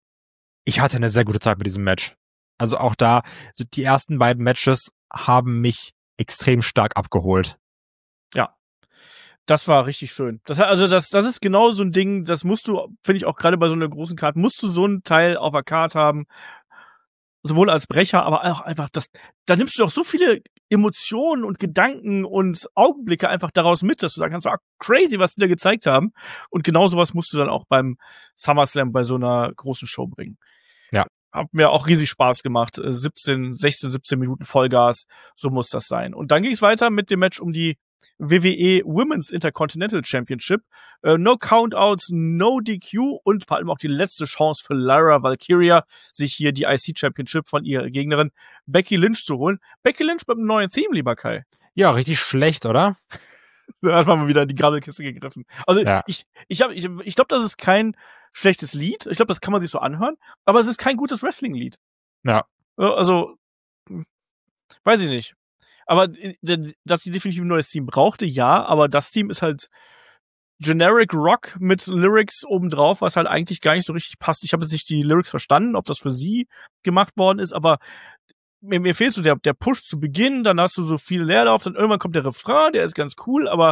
Ich hatte eine sehr gute Zeit mit diesem Match. Also auch da, so die ersten beiden Matches haben mich extrem stark abgeholt. Ja. Das war richtig schön. Das ist genau so ein Ding, das musst du, finde ich auch gerade bei so einer großen Karte, musst du so einen Teil auf der Karte haben, sowohl als Brecher, aber auch einfach, da nimmst du doch so viele Emotionen und Gedanken und Augenblicke einfach daraus mit, dass du sagen kannst, crazy, was die da gezeigt haben. Und genau sowas musst du dann auch beim SummerSlam bei so einer großen Show bringen. Ja. Hat mir auch riesig Spaß gemacht. 17 Minuten Vollgas, so muss das sein. Und dann ging es weiter mit dem Match um die WWE Women's Intercontinental Championship. No Countouts, no DQ und vor allem auch die letzte Chance für Lyra Valkyria, sich hier die IC Championship von ihrer Gegnerin Becky Lynch zu holen. Becky Lynch mit einem neuen Theme, lieber Kai. Ja, richtig schlecht, oder? Da hat man mal wieder in die Grabbelkiste gegriffen. Also ich glaube, das ist kein schlechtes Lied. Ich glaube, das kann man sich so anhören. Aber es ist kein gutes Wrestling-Lied. Ja. Also, weiß ich nicht. Aber dass sie definitiv ein neues Team brauchte, ja, aber das Team ist halt Generic Rock mit Lyrics obendrauf, was halt eigentlich gar nicht so richtig passt. Ich habe jetzt nicht die Lyrics verstanden, ob das für sie gemacht worden ist, aber mir fehlt so der Push zu Beginn, dann hast du so viel Leerlauf, dann irgendwann kommt der Refrain, der ist ganz cool, aber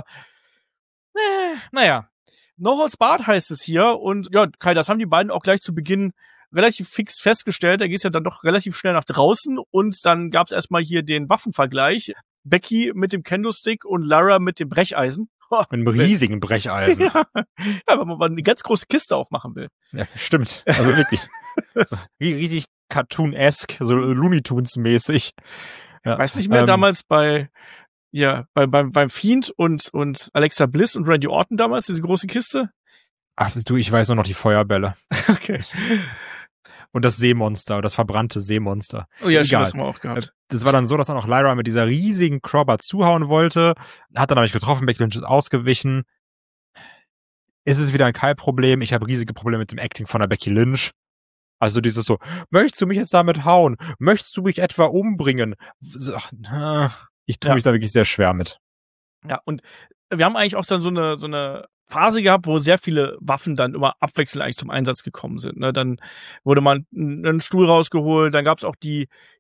naja. No Holds Barred heißt es hier und ja, Kai, das haben die beiden auch gleich zu Beginn relativ fix festgestellt. Da geht's ja dann doch relativ schnell nach draußen und dann gab's erstmal hier den Waffenvergleich. Becky mit dem Kendo-Stick und Lara mit dem Brecheisen. Mit einem riesigen Brecheisen. Ja, wenn man eine ganz große Kiste aufmachen will. Ja, stimmt. Also wirklich. Also, richtig cartoon-esque, so Looney Tunes-mäßig. Ja. Weiß nicht mehr, damals beim Fiend und Alexa Bliss und Randy Orton damals, diese große Kiste? Ach du, ich weiß nur noch die Feuerbälle. Okay. Und das Seemonster, das verbrannte Seemonster. Oh ja, schon, das haben wir auch gehabt. Das war dann so, dass dann auch Lyra mit dieser riesigen Crowbar zuhauen wollte. Hat dann aber nicht getroffen, Becky Lynch ist ausgewichen. Ist es wieder ein Kai-Problem? Ich habe riesige Probleme mit dem Acting von der Becky Lynch. Also dieses so, möchtest du mich jetzt damit hauen? Möchtest du mich etwa umbringen? Ich tue mich da wirklich sehr schwer mit. Ja, und wir haben eigentlich auch dann so eine Phase gehabt, wo sehr viele Waffen dann immer abwechselnd eigentlich zum Einsatz gekommen sind. Ne? Dann wurde man einen Stuhl rausgeholt, dann gab es auch die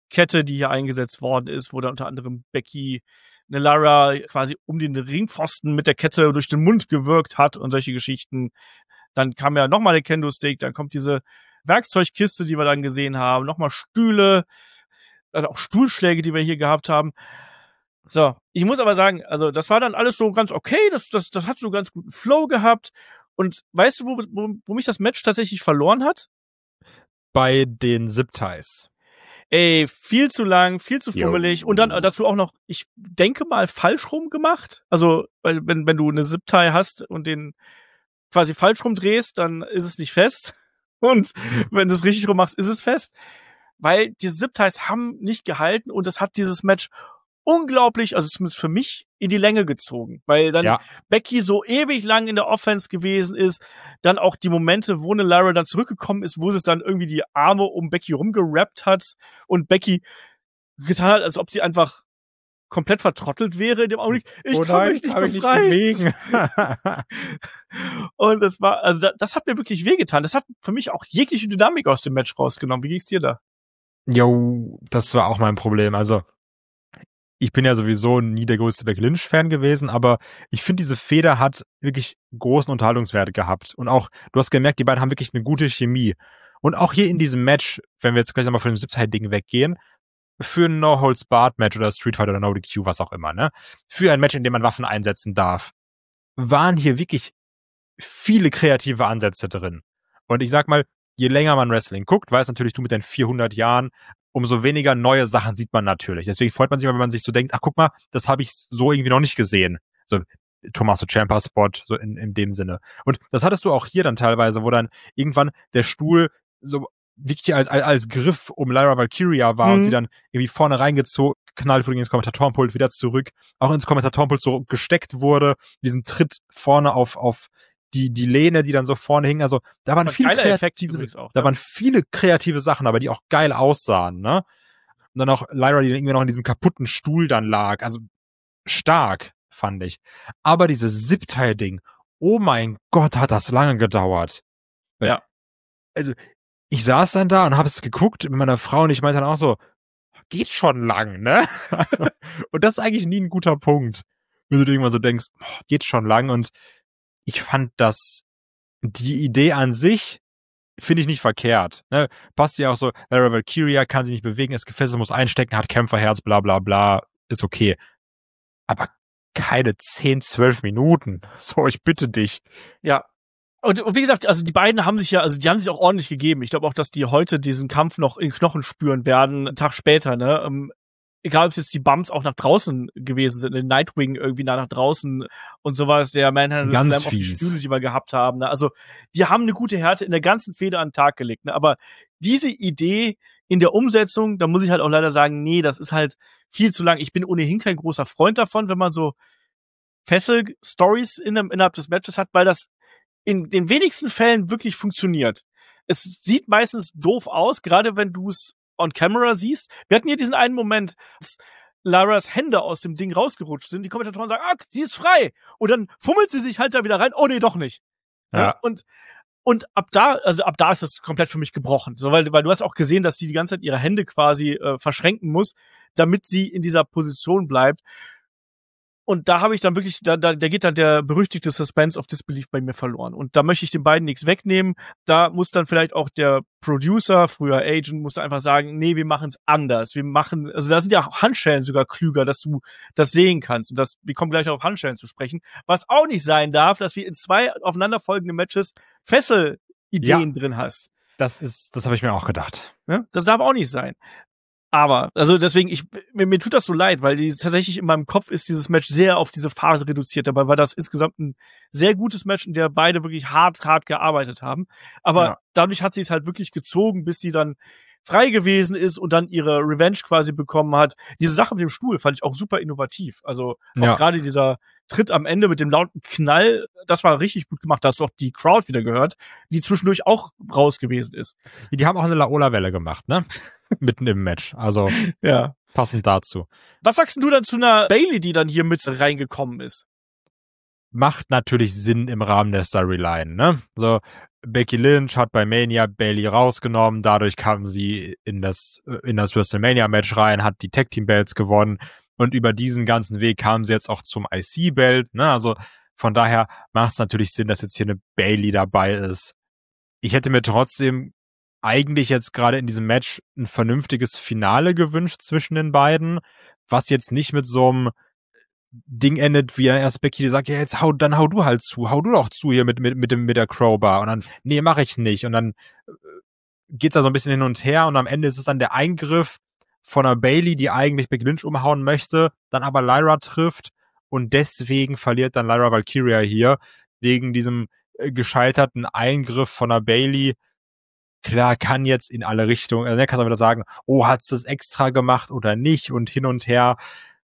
Kette, die hier eingesetzt worden ist, wo dann unter anderem Becky eine Lara quasi um den Ringpfosten mit der Kette durch den Mund gewirkt hat und solche Geschichten. Dann kam ja nochmal der Kendo-Stick, dann kommt diese Werkzeugkiste, die wir dann gesehen haben, nochmal Stühle, also auch Stuhlschläge, die wir hier gehabt haben. So, ich muss aber sagen, also das war dann alles so ganz okay, das hat so ganz guten Flow gehabt. Und weißt du, wo mich das Match tatsächlich verloren hat? Bei den Zip-Ties. Ey, viel zu lang, viel zu fummelig und dann dazu auch noch, ich denke mal, falsch rum gemacht. Also, weil wenn du eine Zip-Tie hast und den quasi falsch rum drehst, dann ist es nicht fest. Und wenn du es richtig rum machst, ist es fest. Weil die Zip-Ties haben nicht gehalten und das hat dieses Match unglaublich, also zumindest für mich, in die Länge gezogen. Weil dann Becky so ewig lang in der Offense gewesen ist, dann auch die Momente, wo eine Lara dann zurückgekommen ist, wo sie es dann irgendwie die Arme um Becky rumgerappt hat und Becky getan hat, als ob sie einfach komplett vertrottelt wäre in dem Augenblick. Ich kann mich nicht befreien. Und das war, also das hat mir wirklich wehgetan. Das hat für mich auch jegliche Dynamik aus dem Match rausgenommen. Wie ging's dir da? Jo, das war auch mein Problem. Also, ich bin ja sowieso nie der größte Becky Lynch-Fan gewesen, aber ich finde, diese Fehde hat wirklich großen Unterhaltungswert gehabt. Und auch, du hast gemerkt, die beiden haben wirklich eine gute Chemie. Und auch hier in diesem Match, wenn wir jetzt gleich nochmal von dem Zip-Tie-Ding weggehen, für ein No-Holds-Barred-Match oder Street Fighter oder No-DQ, was auch immer, ne? Für ein Match, in dem man Waffen einsetzen darf, waren hier wirklich viele kreative Ansätze drin. Und ich sag mal, je länger man Wrestling guckt, weiß natürlich du mit deinen 400 Jahren, umso weniger neue Sachen sieht man natürlich. Deswegen freut man sich, wenn man sich so denkt, ach guck mal, das habe ich so irgendwie noch nicht gesehen. So Tommaso Ciampa Spot, so in dem Sinne. Und das hattest du auch hier dann teilweise, wo dann irgendwann der Stuhl so wirklich als Griff um Lyra Valkyria war und sie dann irgendwie vorne reingeknallt wurde ins Kommentatorenpult, wieder zurück, auch ins Kommentatorenpult so gesteckt wurde, diesen Tritt vorne auf die Lehne, die dann so vorne hing. Also da waren viele kreative Sachen, aber die auch geil aussahen, ne? Und dann auch Lyra, die dann irgendwie noch in diesem kaputten Stuhl dann lag. Also stark, fand ich. Aber dieses Zip-Tie-Ding, oh mein Gott, hat das lange gedauert. Ja. Also ich saß dann da und habe es geguckt mit meiner Frau und ich meinte dann auch so, geht schon lang, ne? Also, und das ist eigentlich nie ein guter Punkt, wenn du dir irgendwann so denkst, geht schon lang. Und ich fand die Idee an sich finde ich nicht verkehrt. Ne? Passt ja auch so, Lyra Valkyria kann sich nicht bewegen, ist gefesselt, muss einstecken, hat Kämpferherz, bla bla bla, ist okay. Aber keine 10, 12 Minuten. So, ich bitte dich. Ja. Und wie gesagt, also die beiden haben sich die haben sich auch ordentlich gegeben. Ich glaube auch, dass die heute diesen Kampf noch in Knochen spüren werden, einen Tag später, ne? Egal, ob es jetzt die Bumps auch nach draußen gewesen sind, den Nightwing irgendwie nach draußen und sowas, der Manhandle Slam auf die Stühle, die wir gehabt haben. Ne? Also die haben eine gute Härte in der ganzen Fehde an den Tag gelegt. Ne? Aber diese Idee in der Umsetzung, da muss ich halt auch leider sagen, nee, das ist halt viel zu lang. Ich bin ohnehin kein großer Freund davon, wenn man so Fessel-Stories innerhalb des Matches hat, weil das in den wenigsten Fällen wirklich funktioniert. Es sieht meistens doof aus, gerade wenn du es on camera siehst. Wir hatten hier diesen einen Moment, dass Laras Hände aus dem Ding rausgerutscht sind. Die Kommentatoren sagen, sie ist frei. Und dann fummelt sie sich halt da wieder rein. Oh nee, doch nicht. Ja. Und ab da ist das komplett für mich gebrochen. So, weil du hast auch gesehen, dass die ganze Zeit ihre Hände quasi verschränken muss, damit sie in dieser Position bleibt. Und da habe ich dann wirklich, da geht dann der berüchtigte Suspense of Disbelief bei mir verloren. Und da möchte ich den beiden nichts wegnehmen. Da muss dann vielleicht auch der Producer, früher Agent, muss da einfach sagen, nee, wir machen es anders. Also da sind ja Handschellen sogar klüger, dass du das sehen kannst. Und wir kommen gleich auf Handschellen zu sprechen. Was auch nicht sein darf, dass wir in 2 aufeinanderfolgenden Matches Fesselideen drin hast. Das habe ich mir auch gedacht. Ja? Das darf auch nicht sein. Aber, also deswegen, mir tut das so leid, weil tatsächlich in meinem Kopf ist dieses Match sehr auf diese Phase reduziert. Dabei war das insgesamt ein sehr gutes Match, in der beide wirklich hart gearbeitet haben. Aber dadurch hat sie es halt wirklich gezogen, bis sie dann frei gewesen ist und dann ihre Revenge quasi bekommen hat. Diese Sache mit dem Stuhl fand ich auch super innovativ. Also auch gerade dieser Tritt am Ende mit dem lauten Knall, das war richtig gut gemacht. Da hast du auch die Crowd wieder gehört, die zwischendurch auch raus gewesen ist. Die haben auch eine Laola-Welle gemacht, ne? Mitten im Match. Also passend dazu. Was sagst du dann zu einer Bayley, die dann hier mit reingekommen ist? Macht natürlich Sinn im Rahmen der Storyline, ne? So, Becky Lynch hat bei Mania Bayley rausgenommen, dadurch kam sie in das WrestleMania-Match rein, hat die Tag-Team-Belts gewonnen und über diesen ganzen Weg kam sie jetzt auch zum IC-Belt, ne? Also von daher macht es natürlich Sinn, dass jetzt hier eine Bayley dabei ist. Ich hätte mir trotzdem eigentlich jetzt gerade in diesem Match ein vernünftiges Finale gewünscht zwischen den beiden, was jetzt nicht mit so einem Ding endet, wie erst Becky, die sagt, ja, jetzt hau du halt zu, hau du doch zu hier mit der Crowbar. Und dann, nee, mach ich nicht. Und dann geht's da so ein bisschen hin und her und am Ende ist es dann der Eingriff von einer Bayley, die eigentlich Becky Lynch umhauen möchte, dann aber Lyra trifft und deswegen verliert dann Lyra Valkyria hier, wegen diesem gescheiterten Eingriff von einer Bayley. Klar, kann jetzt in alle Richtungen, also er kann wieder sagen, oh, hat's das extra gemacht oder nicht und hin und her.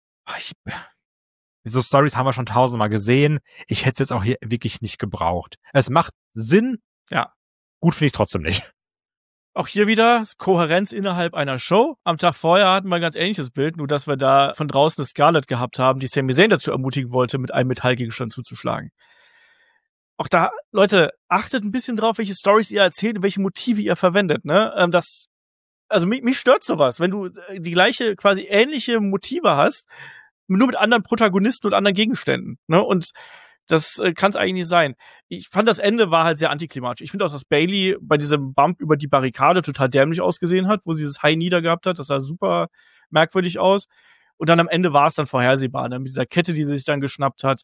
So Stories haben wir schon tausendmal gesehen. Ich hätte es jetzt auch hier wirklich nicht gebraucht. Es macht Sinn. Ja. Gut finde ich trotzdem nicht. Auch hier wieder Kohärenz innerhalb einer Show. Am Tag vorher hatten wir ein ganz ähnliches Bild, nur dass wir da von draußen eine Scarlett gehabt haben, die Sami Zayn dazu ermutigen wollte, mit einem Metallgegenstand zuzuschlagen. Auch da, Leute, achtet ein bisschen drauf, welche Stories ihr erzählt und welche Motive ihr verwendet, ne? Also mich stört sowas, wenn du die gleiche, quasi ähnliche Motive hast, nur mit anderen Protagonisten und anderen Gegenständen, ne? Und das kann es eigentlich nicht sein. Ich fand, das Ende war halt sehr antiklimatisch. Ich finde auch, dass Bayley bei diesem Bump über die Barrikade total dämlich ausgesehen hat, wo sie das High niedergehabt hat. Das sah super merkwürdig aus. Und dann am Ende war es dann vorhersehbar, ne? Mit dieser Kette, die sie sich dann geschnappt hat.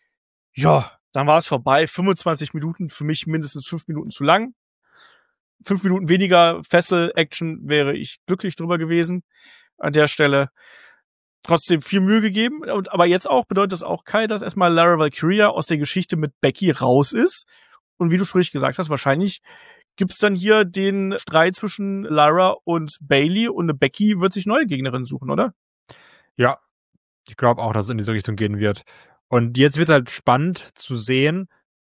Ja, dann war es vorbei. 25 Minuten, für mich mindestens 5 Minuten zu lang. 5 Minuten weniger Fessel-Action wäre ich glücklich drüber gewesen an der Stelle. Trotzdem viel Mühe gegeben. Aber jetzt auch bedeutet das auch, Kai, dass erstmal Lyra Valkyria aus der Geschichte mit Becky raus ist. Und wie du schon richtig gesagt hast, wahrscheinlich gibt's dann hier den Streit zwischen Lyra und Bayley und eine Becky wird sich neue Gegnerinnen suchen, oder? Ja, ich glaube auch, dass es in diese Richtung gehen wird. Und jetzt wird halt spannend zu sehen,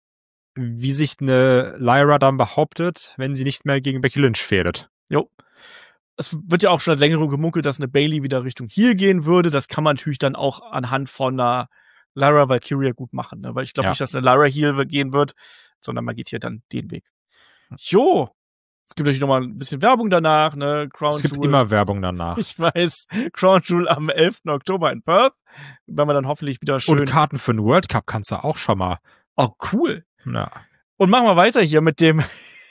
wie sich eine Lyra dann behauptet, wenn sie nicht mehr gegen Becky Lynch fädet. Jo. Es wird ja auch schon seit längerem gemunkelt, dass eine Bayley wieder Richtung Heel gehen würde. Das kann man natürlich dann auch anhand von einer Lyra Valkyria gut machen, ne? Weil ich glaube nicht, dass eine Lyra Heel gehen wird, sondern man geht hier dann den Weg. Jo. Es gibt natürlich noch mal ein bisschen Werbung danach, ne? Crown Es gibt Jewel. immer Werbung danach. Ich weiß. Crown Jewel am 11. Oktober in Perth. Wenn wir dann hoffentlich wieder schön... Und Karten für den World Cup kannst du auch schon mal. Oh, cool. Ja. Und machen wir weiter hier mit dem...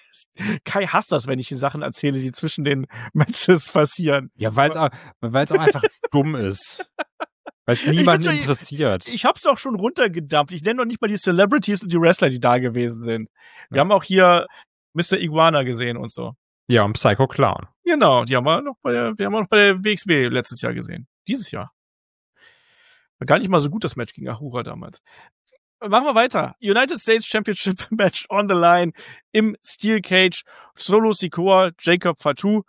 Kai hasst das, wenn ich die Sachen erzähle, die zwischen den Matches passieren. Ja, weil es auch einfach dumm ist. Weil es niemanden interessiert. Ich hab's auch schon runtergedampft. Ich nenne noch nicht mal die Celebrities und die Wrestler, die da gewesen sind. Wir haben auch hier Mr. Iguana gesehen und so. Ja, und Psycho Clown. Genau, die haben wir noch bei der WXW letztes Jahr gesehen. Dieses Jahr. War gar nicht mal so gut, das Match gegen Ahura damals. Machen wir weiter. United States Championship Match on the line im Steel Cage. Solo Sikoa, Jacob Fatu.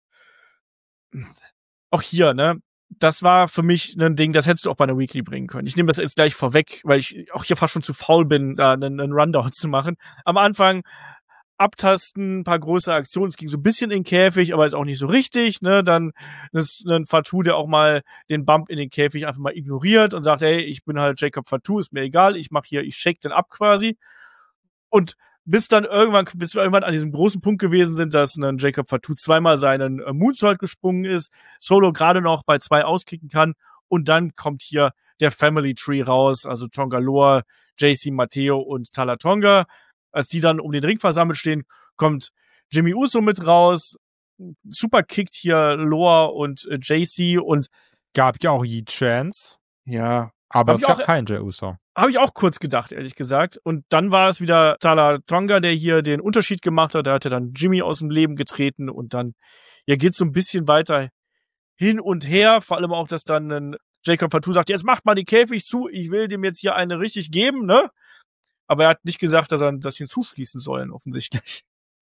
Auch hier, ne? Das war für mich ein Ding, das hättest du auch bei einer Weekly bringen können. Ich nehme das jetzt gleich vorweg, weil ich auch hier fast schon zu faul bin, da einen Rundown zu machen. Am Anfang abtasten, ein paar größere Aktionen. Es ging so ein bisschen in den Käfig, aber ist auch nicht so richtig, ne? Dann ist ein Fatu, der auch mal den Bump in den Käfig einfach mal ignoriert und sagt, hey, ich bin halt Jacob Fatu, ist mir egal, ich shake den ab quasi. Und bis wir irgendwann an diesem großen Punkt gewesen sind, dass ein Jacob Fatu zweimal seinen Moonsault gesprungen ist, Solo gerade noch bei 2 auskicken kann und dann kommt hier der Family Tree raus, also Tonga Loa, JC Mateo und Tala Tonga. Als die dann um den Ring versammelt stehen, kommt Jimmy Uso mit raus, super kickt hier Loa und JC und gab ja auch Yi Chance. Ja. Aber es gab keinen Jey Uso. Habe ich auch kurz gedacht, ehrlich gesagt. Und dann war es wieder Tala Tonga, der hier den Unterschied gemacht hat. Da hat er dann Jimmy aus dem Leben getreten und dann geht's so ein bisschen weiter hin und her. Vor allem auch, dass dann ein Jacob Fatu sagt, jetzt macht mal die Käfig zu, ich will dem jetzt hier eine richtig geben, ne? Aber er hat nicht gesagt, dass er das hinzuschließen sollen, offensichtlich.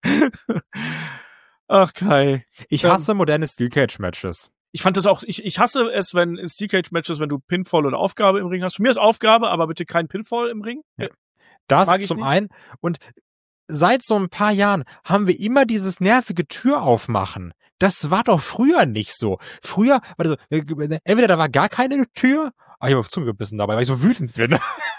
Ach, Kai. Ich hasse moderne Steel Cage Matches. Ich fand das auch, ich hasse es, wenn in Steel Cage Matches, wenn du Pinfall oder Aufgabe im Ring hast. Für mich ist Aufgabe, aber bitte kein Pinfall im Ring. Ja. Das zum einen. Und seit so ein paar Jahren haben wir immer dieses nervige Tür aufmachen. Das war doch früher nicht so. Früher war das so, entweder da war gar keine Tür ich habe auf Zunge gebissen dabei, weil ich so wütend bin.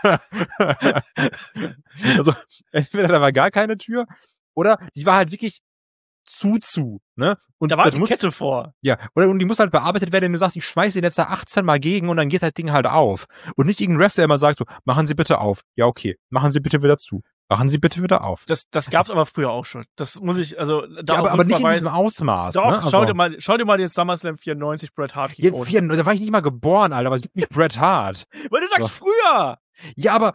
Also, entweder da war gar keine Tür, oder die war halt wirklich zu, ne? Und da war das die Kette vor. Ja, und die muss halt bearbeitet werden, wenn du sagst, ich schmeiß den jetzt da 18 Mal gegen und dann geht das Ding halt auf. Und nicht irgendein Ref, der immer sagt so, machen Sie bitte auf. Ja, okay. Machen Sie bitte wieder zu. Machen Sie bitte wieder auf. Das gab's aber früher auch schon. Das muss ich, also, da ja, aber nicht in diesem Ausmaß. Doch, ne? Also, schau dir mal den SummerSlam 94 Bret Hart ja, da war ich nicht mal geboren, Alter, aber es gibt nicht Bret Hart. Weil du sagst früher! Ja, aber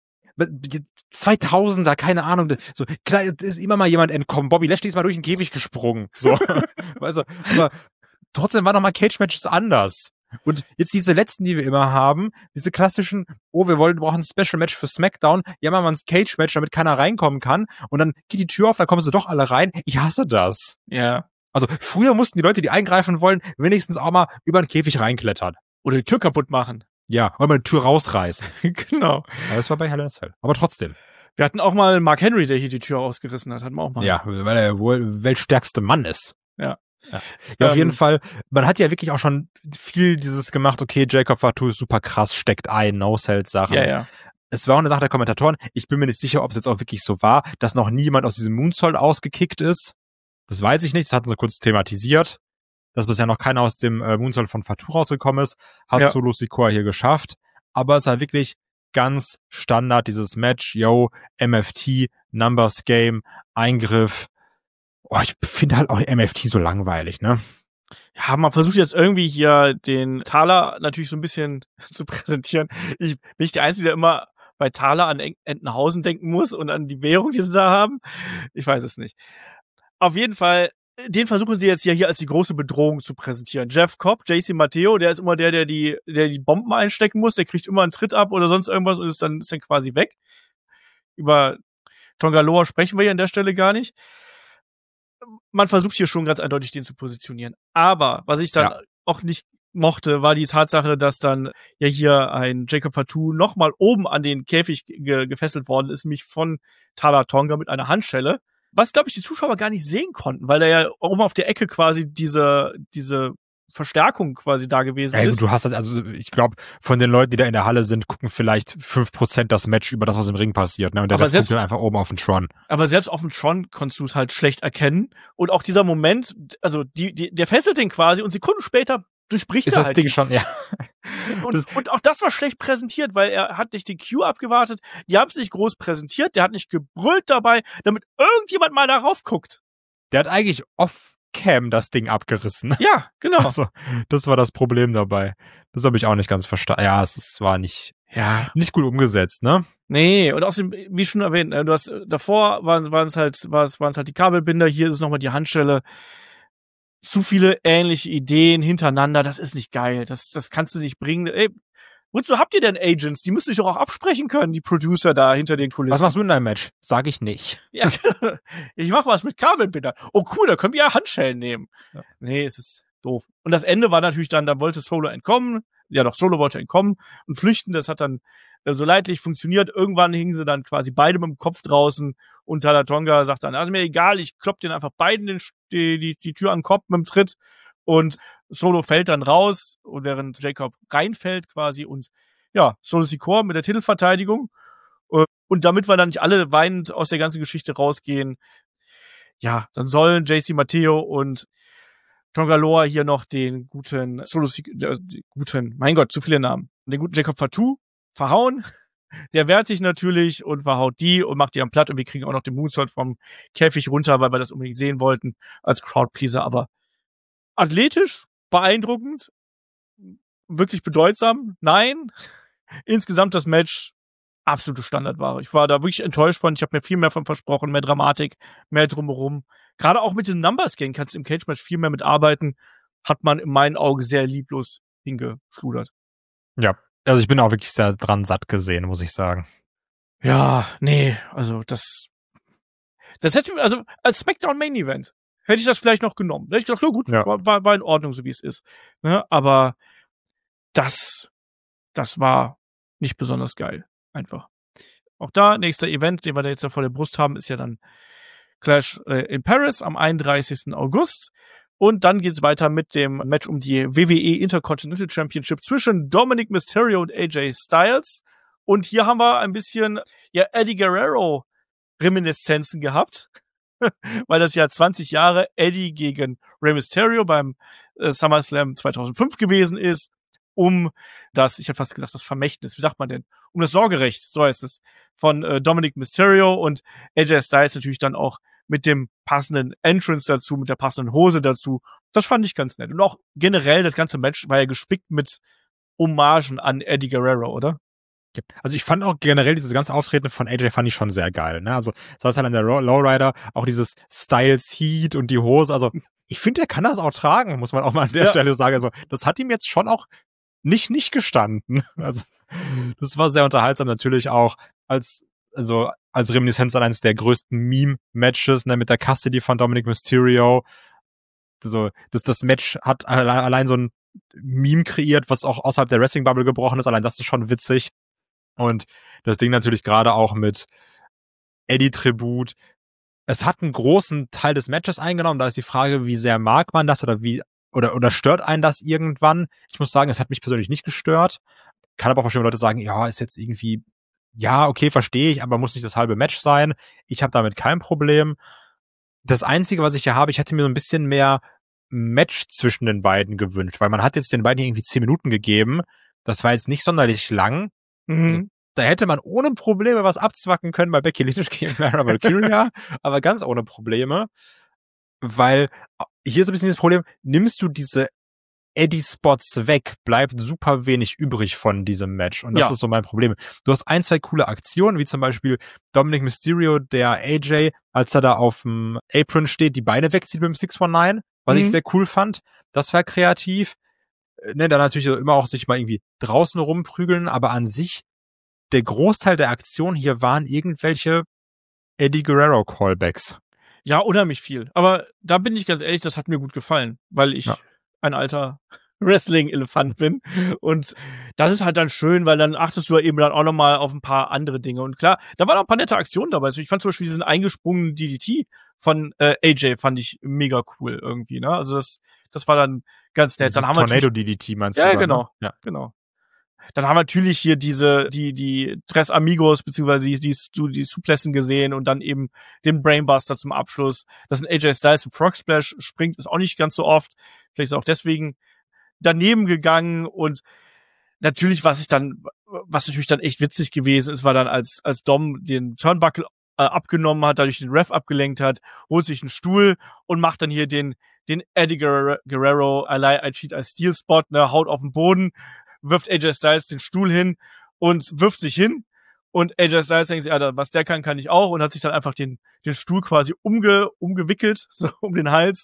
2000er, keine Ahnung, so, klar, ist immer mal jemand entkommen. Bobby Lashley ist mal durch den Käfig gesprungen, so. Weißt du, aber trotzdem waren nochmal Cage-Matches anders. Und jetzt diese letzten, die wir immer haben, diese klassischen, wir brauchen ein Special-Match für SmackDown, ja, machen wir ein Cage-Match, damit keiner reinkommen kann, und dann geht die Tür auf, da kommen sie doch alle rein. Ich hasse das. Ja. Also, früher mussten die Leute, die eingreifen wollen, wenigstens auch mal über den Käfig reinklettern. Oder die Tür kaputt machen. Ja, oder mal die Tür rausreißen. Genau. Aber das war bei Hell in a Cell. Aber trotzdem. Wir hatten auch mal Mark Henry, der hier die Tür ausgerissen hat. Hatten wir auch mal. Ja, weil er wohl weltstärkste Mann ist. Ja. Ja, auf jeden Fall. Man hat ja wirklich auch schon viel dieses gemacht, okay, Jacob Fatu ist super krass, steckt ein, No-Sell-Sachen. Ja. Es war auch eine Sache der Kommentatoren. Ich bin mir nicht sicher, ob es jetzt auch wirklich so war, dass noch niemand aus diesem Moonsault ausgekickt ist. Das weiß ich nicht. Das hatten sie kurz thematisiert. Dass bisher noch keiner aus dem Moonsault von Fatu rausgekommen ist, hat Solo Sikoa hier geschafft. Aber es war wirklich ganz Standard, dieses Match, MFT, Numbers Game, Eingriff. Ich finde halt auch MFT so langweilig, ne? Ja, man versucht jetzt irgendwie hier den Thaler natürlich so ein bisschen zu präsentieren. Bin ich der Einzige, der immer bei Thaler an Entenhausen denken muss und an die Währung, die sie da haben? Ich weiß es nicht. Auf jeden Fall, den versuchen sie jetzt ja hier als die große Bedrohung zu präsentieren. Jeff Cobb, JC Matteo, der ist immer der die Bomben einstecken muss, der kriegt immer einen Tritt ab oder sonst irgendwas und ist dann quasi weg. Über Tonga Loa sprechen wir hier an der Stelle gar nicht. Man versucht hier schon ganz eindeutig, den zu positionieren. Aber was ich dann auch nicht mochte, war die Tatsache, dass dann ja hier ein Jacob Fatu nochmal oben an den Käfig gefesselt worden ist, nämlich von Tala Tonga mit einer Handschelle. Was, glaube ich, die Zuschauer gar nicht sehen konnten, weil da ja oben auf der Ecke quasi diese Verstärkung quasi da gewesen ist. Du hast halt, also ich glaube, von den Leuten, die da in der Halle sind, gucken vielleicht 5% das Match über das, was im Ring passiert, ne? Und der Rest guckt dann einfach oben auf den Tron. Aber selbst auf dem Tron konntest du es halt schlecht erkennen. Und auch dieser Moment, also der fesselt den quasi und Sekunden später durchbricht ist er das halt. Ding schon, ja. Und auch das war schlecht präsentiert, weil er hat nicht den Cue abgewartet. Die haben es nicht groß präsentiert, der hat nicht gebrüllt dabei, damit irgendjemand mal darauf guckt. Der hat eigentlich Off-Cam das Ding abgerissen. Ja, genau. Also, das war das Problem dabei. Das habe ich auch nicht ganz verstanden. Ja, es war nicht gut umgesetzt, ne? Nee, und außerdem, wie schon erwähnt, du hast davor waren es halt die Kabelbinder, hier ist es nochmal die Handschelle. Zu viele ähnliche Ideen hintereinander, das ist nicht geil. Das kannst du nicht bringen. Ey, wozu habt ihr denn Agents? Die müsst ihr doch auch absprechen können, die Producer da hinter den Kulissen. Was machst du in deinem Match? Sag ich nicht. Ja, ich mach was mit Kabelbinder. Oh cool, da können wir ja Handschellen nehmen. Ja. Nee, es ist doof. Und das Ende war natürlich dann, da wollte Solo entkommen. Ja, doch, Solo wollte entkommen und flüchten. Das hat dann so leidlich funktioniert. Irgendwann hingen sie dann quasi beide mit dem Kopf draußen und Tala Tonga sagt dann, also mir egal, ich klopp den einfach beiden die Tür an den Kopf mit dem Tritt und Solo fällt dann raus und während Jacob reinfällt quasi und ja, Solo Sikoa mit der Titelverteidigung und damit wir dann nicht alle weinend aus der ganzen Geschichte rausgehen, ja, dann sollen JC Matteo und Tonga Loa hier noch den guten mein Gott, zu viele Namen, den guten Jacob Fatu verhauen. Der wehrt sich natürlich und verhaut die und macht die am Platt und wir kriegen auch noch den Moonsault vom Käfig runter, weil wir das unbedingt sehen wollten als Crowdpleaser, aber athletisch, beeindruckend, wirklich bedeutsam, nein. Insgesamt das Match absolute Standardware. Ich war da wirklich enttäuscht von, ich habe mir viel mehr von versprochen, mehr Dramatik, mehr drumherum. Gerade auch mit den Numbers Game kannst du im Cage-Match viel mehr mitarbeiten, hat man in meinen Augen sehr lieblos hingeschludert. Ja. Also ich bin auch wirklich sehr dran satt gesehen, muss ich sagen. Ja, nee, also das hätte, also als SmackDown Main Event hätte ich das vielleicht noch genommen. Da hätte ich gedacht, so gut, ja. war in Ordnung, so wie es ist. Ne? Aber das war nicht besonders geil. Einfach. Auch da, nächster Event, den wir da jetzt da vor der Brust haben, ist ja dann Clash in Paris am 31. August. Und dann geht's weiter mit dem Match um die WWE Intercontinental Championship zwischen Dominic Mysterio und AJ Styles. Und hier haben wir ein bisschen Eddie Guerrero Reminiszenzen gehabt, weil das ja 20 Jahre Eddie gegen Rey Mysterio beim SummerSlam 2005 gewesen ist, um das, ich habe fast gesagt, das Vermächtnis, wie sagt man denn? Um das Sorgerecht, so heißt es, von Dominic Mysterio und AJ Styles natürlich dann auch mit dem passenden Entrance dazu, mit der passenden Hose dazu. Das fand ich ganz nett. Und auch generell, das ganze Match war ja gespickt mit Hommagen an Eddie Guerrero, oder? Also ich fand auch generell dieses ganze Auftreten von AJ fand ich schon sehr geil, ne? Also das heißt halt an der Lowrider, auch dieses Styles Heat und die Hose, also ich finde, er kann das auch tragen, muss man auch mal an der Stelle sagen. Also das hat ihm jetzt schon auch nicht gestanden. Also das war sehr unterhaltsam, natürlich auch als Reminiszenz an eines der größten Meme-Matches, ne, mit der Custody von Dominic Mysterio. So, das Match hat allein so ein Meme kreiert, was auch außerhalb der Wrestling-Bubble gebrochen ist. Allein das ist schon witzig. Und das Ding natürlich gerade auch mit Eddie-Tribut. Es hat einen großen Teil des Matches eingenommen. Da ist die Frage, wie sehr mag man das oder stört einen das irgendwann? Ich muss sagen, es hat mich persönlich nicht gestört. Kann aber auch verstehen, wenn Leute sagen, ja, ist jetzt irgendwie, ja, okay, verstehe ich, aber muss nicht das halbe Match sein. Ich habe damit kein Problem. Das Einzige, was ich hier habe, ich hätte mir so ein bisschen mehr Match zwischen den beiden gewünscht, weil man hat jetzt den beiden irgendwie 10 Minuten gegeben. Das war jetzt nicht sonderlich lang. Also, da hätte man ohne Probleme was abzwacken können bei Becky Lynch gegen Lara Valkyria, aber ganz ohne Probleme, weil hier ist ein bisschen das Problem, nimmst du diese Eddie-Spots weg, bleibt super wenig übrig von diesem Match. Und das ist so mein Problem. Du hast 1, 2 coole Aktionen, wie zum Beispiel Dominic Mysterio, der AJ, als er da auf dem Apron steht, die Beine wegzieht mit dem 619, was ich sehr cool fand. Das war kreativ. Ne, dann natürlich immer auch sich mal irgendwie draußen rumprügeln, aber an sich, der Großteil der Aktion hier waren irgendwelche Eddie Guerrero Callbacks. Ja, unheimlich viel. Aber da bin ich ganz ehrlich, das hat mir gut gefallen, weil ich ein alter Wrestling-Elefant bin. Und das ist halt dann schön, weil dann achtest du ja eben dann auch nochmal auf ein paar andere Dinge. Und klar, da waren auch ein paar nette Aktionen dabei. Also ich fand zum Beispiel diesen eingesprungenen DDT von AJ fand ich mega cool irgendwie, ne? Also das war dann ganz nett. Dann haben wir Tornado DDT meinst du? Ja, genau. Ne? Ja, genau. Dann haben wir natürlich hier die Tres Amigos, beziehungsweise die Suplessen gesehen und dann eben den Brainbuster zum Abschluss. Dass ein AJ Styles im Frog Splash springt, ist auch nicht ganz so oft. Vielleicht ist er auch deswegen daneben gegangen und natürlich, was natürlich dann echt witzig gewesen ist, war dann als Dom den Turnbuckle abgenommen hat, dadurch den Ref abgelenkt hat, holt sich einen Stuhl und macht dann hier den Eddie Guerrero I Cheat, I Steal Spot, ne, haut auf den Boden, wirft AJ Styles den Stuhl hin und wirft sich hin und AJ Styles denkt sich, was der kann ich auch und hat sich dann einfach den Stuhl quasi umgewickelt, so um den Hals